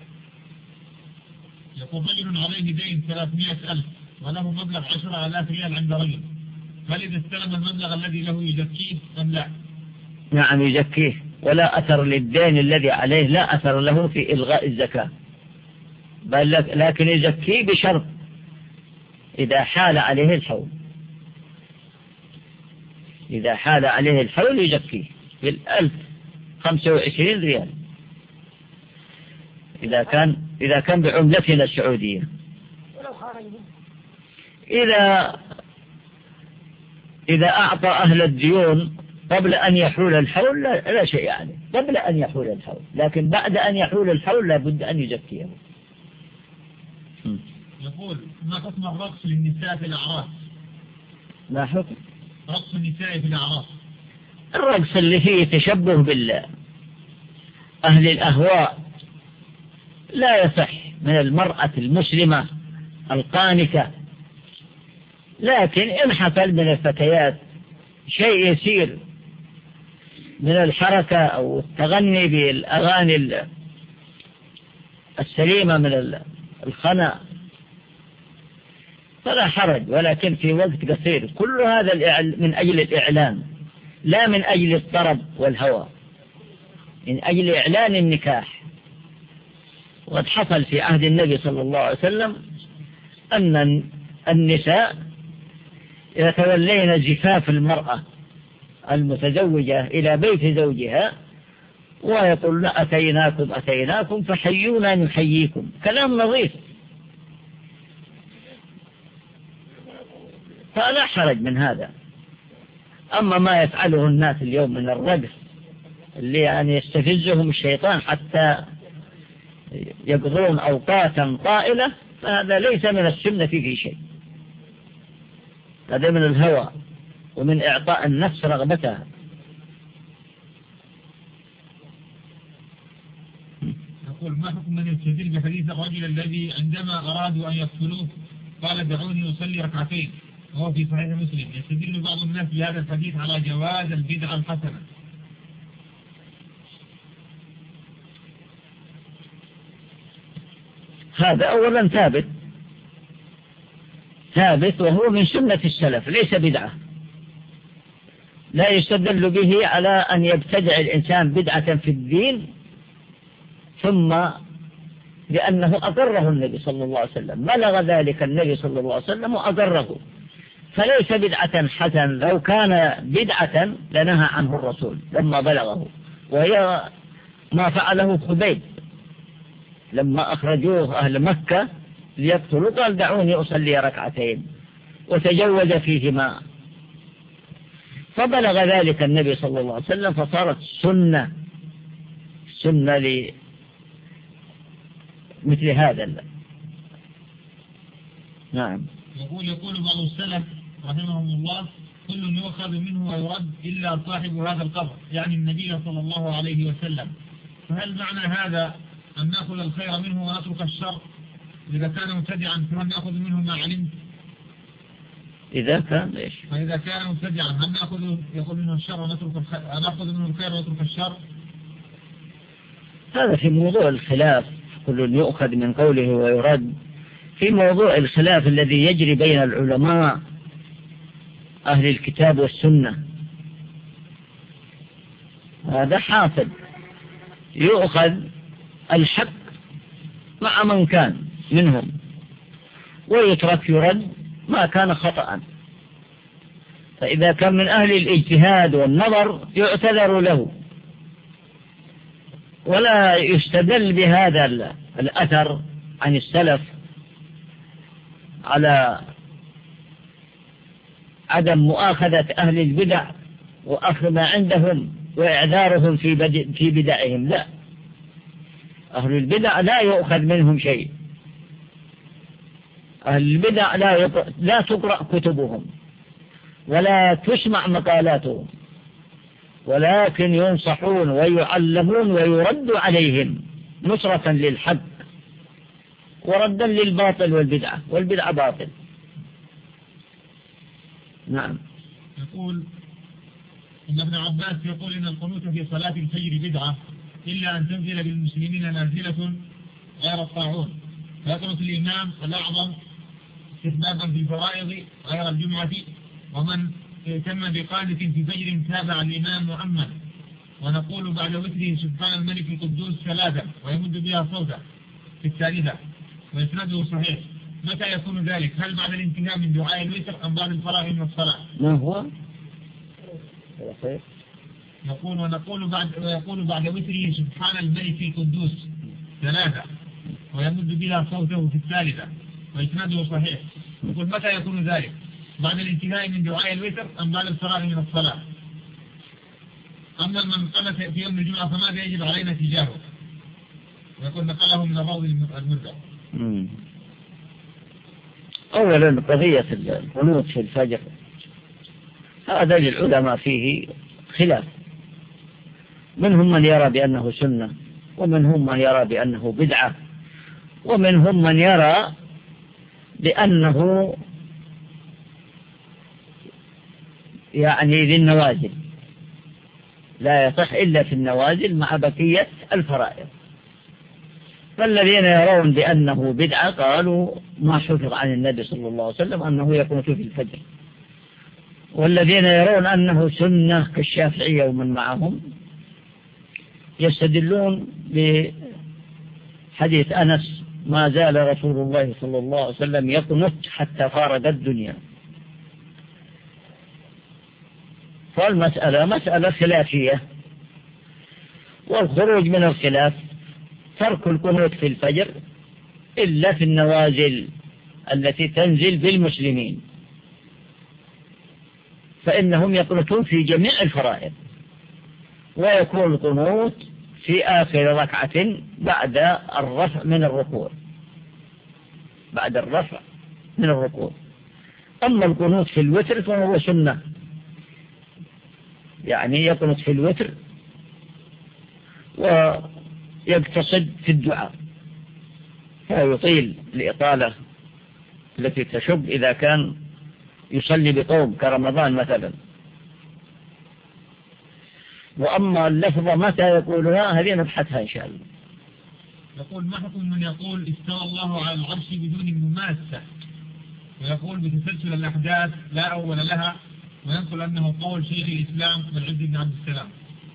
يقول رجل عليه دين ثلاثمائة ألف وله مبلغ عشرة آلاف ريال عند رجل، هل إذا استلم المبلغ الذي له يزكيه أم لا؟ نعم يزكيه، ولا أثر للدين الذي عليه، لا أثر له في إلغاء الزكاة، بل لكن يزكيه بشرط إذا حال عليه الحول، إذا حال عليه الحول يزكيه بالألف خمسة وعشرين ريال إذا كان إذا كان بعملتنا السعودية. إذا إذا أعطى أهل الديون قبل أن يحول الحول لا, لا شيء عليه، قبل أن يحول الحول، لكن بعد أن يحول الحول لابد أن يزكيه. يقول ما حكم الرقص للنساء في الأعراس؟ ما حكم رقص النساء في الأعراس؟ الرقص اللي فيه تشبه بالله أهل الأهواء لا يصح من المرأة المسلمة القانتة، لكن إن حصل من الفتيات شيء يسير من الحركة أو التغني بالأغاني السليمة من الخنا فلا حرج، ولكن في وقت قصير. كل هذا من أجل الإعلان لا من أجل الطرب والهوى، من أجل إعلان النكاح. وقد حصل في عهد النبي صلى الله عليه وسلم أن النساء يتولين زفاف المرأة المتزوجة إلى بيت زوجها ويقولون أتيناكم أتيناكم فحيونا نحييكم، كلام نظيف، فلا حرج من هذا. أما ما يفعله الناس اليوم من الرقص اللي يعني يستفزهم الشيطان حتى يقضون أوقاتا طائلة فهذا ليس من السنة في شيء، هذا من الهوى ومن إعطاء النفس رغبتها. يقول ما حكم من يستدل بحديث الرجل الذي عندما أرادوا أن يقتلوه قال دعوني أصلي ركعتين وهو في صحيح مسلم؟ يستدل بعض الناس بهذا الحديث على جواز البدعة الحسنة. هذا أولا ثابت ثابت وهو من سنة السلف ليس بدعة، لا يستدل به على أن يبتدع الإنسان بدعة في الدين ثم لأنه أقره النبي صلى الله عليه وسلم، بلغ ذلك النبي صلى الله عليه وسلم وأقره، فليس بدعة حسن. لو كان بدعة لنهى عنه الرسول لما بلغه، وهي ما فعله خبيب لما أخرجوه أهل مكة ليقتلوا، قال دعوني أصلي ركعتين، وتجوز فيهما، فبلغ ذلك النبي صلى الله عليه وسلم، فصارت سنة سنة لمثل هذا. نعم. يقول يقول بعض السلف رحمهم الله: كل يؤخذ منه ويرد إلا صاحب هذا القبر، يعني النبي صلى الله عليه وسلم. فهل معنى هذا أن نأخذ الخير منه ونترك الشر؟ إذا كان مبتدعا فهل نأخذ منه ما علمت؟ إذا كان ليش؟ فإذا كان مبتدعا هل نأخذ يأخذ منه الشر ونترك الخير، نأخذ منه الخير ونترك الشر؟ هذا في موضوع الخلاف، كل يؤخذ من قوله ويرد. في موضوع الخلاف الذي يجري بين العلماء أهل الكتاب والسنة، هذا حاصل، يؤخذ الحق مع من كان منهم، ويترك يرد ما كان خطأ. فإذا كان من أهل الاجتهاد والنظر يعتذر له، ولا يستدل بهذا الأثر عن السلف على عدم مؤاخذة أهل البدع وأخذ ما عندهم وإعذارهم في في بدعهم. لا، أهل البدع لا يؤخذ منهم شيء. أهل البدع لا لا تقرأ كتبهم ولا تسمع مقالاتهم، ولكن ينصحون ويعلمون ويرد عليهم نصرة للحق وردا للباطل والبدعة، والبدعة باطل. نعم. يقول إن ابن عباس يقول إن القنوت في صلاة الفجر بدعة إلا أن تنزل بالمسلمين نازلة غير الطاعون، فيقنط الإمام الأعظم استحبابا في الفرائض غير الجمعة، ومن اهتم بقانت في فجر تابع الإمام مؤمن. ونقول بعد وتره سبحان الملك القدوس ثلاثة ويمد بها صوته في الثالثة ويسنده صحيح. متى يكون ذلك؟ هل بعد الانتهاء من دعاء الوتر أم بعد الفراغ من الصلاة؟ ما هو؟ يقول ونقول بعد ويقول بعد وتره سبحان الملك القدوس ثلاثة ويمد بها صوته في الثالثة ويسنده صحيح. يقول متى يكون ذلك؟ بعد الانتهاء من دعاء الوتر أم بعد الفراغ من الصلاة؟ أما من قنت في يوم الجمعة فماذا يجب علينا تجاهه؟ ويقول نقله من الروض المرجع. أولا قضية القنوت في الفجر هذا للعلماء فيه خلاف، منهم من يرى بأنه سنة، ومنهم من يرى بأنه بدعة، ومنهم من يرى بأنه يعني للنوازل، لا يصح إلا في النوازل مع بقية الفرائض. فالذين يرون بأنه بدعة قالوا ما حفظ عن النبي صلى الله عليه وسلم أنه يقنط في الفجر، والذين يرون أنه سنة كالشافعية ومن معهم يستدلون بحديث أنس ما زال رسول الله صلى الله عليه وسلم يقنط حتى فارق الدنيا. فالمسألة مسألة خلافية، والخروج من الخلاف ترك القنوت في الفجر إلا في النوازل التي تنزل بالمسلمين، فإنهم يقنطون في جميع الفرائض، ويكون القنوت في آخر ركعة بعد الرفع من الركوع، بعد الرفع من الركوع. أما القنوت في الوتر فهو سنة، يعني يقنط في الوتر ويقتصد في الدعاء، فيطيل الإطالة التي تشب إذا كان يصلي بقوم كرمضان مثلا. وأما اللفظة متى يقولها هذه نبحثها إن شاء الله. يقول ما حكم من يقول استوى الله على العرش بدون مماسة، ويقول بتسلسل الأحداث لا أول لها، وينقل أنه قول شيخ الإسلام والعز بن عبد السلام؟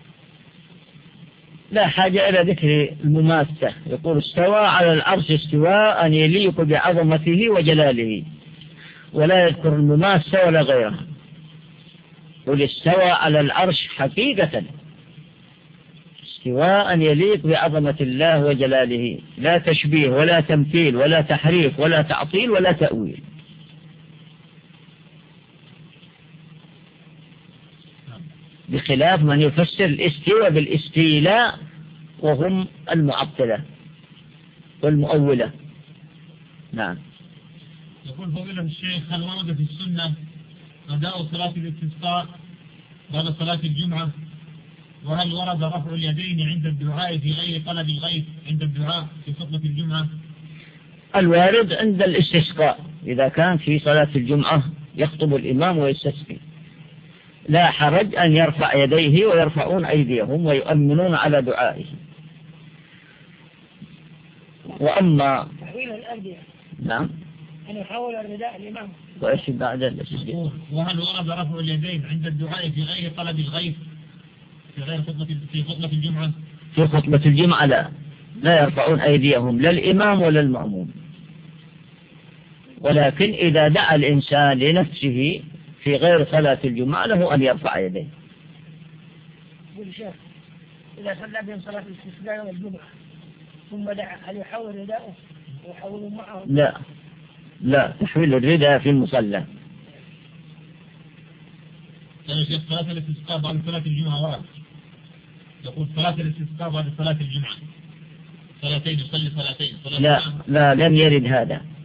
لا حاجة إلى ذكر المماسة. يقول استوى على العرش استواء يليق بعظمته وجلاله، ولا يذكر المماسة ولا غيرها. قل استوى على العرش حقيقة استواء يليق بعظمة الله وجلاله، لا تشبيه ولا تمثيل ولا تحريف ولا تعطيل ولا تأويل. بخلاف من يفسر الاستواء بالاستيلاء وهم المعطلة والمؤولة. نعم. يقول فضيلة الشيخ: هل ورد في السنة أداء صلاة الاستسقاء بعد صلاة الجمعة؟ وهل ورد رفع اليدين عند الدعاء في غير طلب الغيث عند الدعاء في خطبة الجمعة؟ الوارد عند الاستسقاء إذا كان في صلاة الجمعة يخطب الإمام ويستسقي لا حرج أن يرفع يديه ويرفعون أيديهم ويؤمنون على دعائه. وأما تحويل الأردية نعم أن يحول الرداء الإمام. وإيش بعد الاستسقاء؟ وهل ورد رفع اليدين عند الدعاء في غير طلب الغيث في غير خطبة في خطبة الجمعة؟ في خطبة الجمعة لا لا يرفعون أيديهم لا الإمام ولا المأموم، ولكن إذا دعا الإنسان لنفسه في غير صلاة الجمعة له أن يرفع يديه. يقول الشيخ: إذا صلى بهم صلاة الاستسقاء يوم الجمعة ثم دعا هل يحول رداءه ويحول معه؟ لا لا، تحويل الرداء في المصلى. يعني شيخ صلاة الاستسقاء بعد صلاة الجمعة ورد، يقول صلاة الاستسقاء بعد صلاة الجمعة صلاتين، يصلي صلاتين صلاة لا لا لم يرد هذا.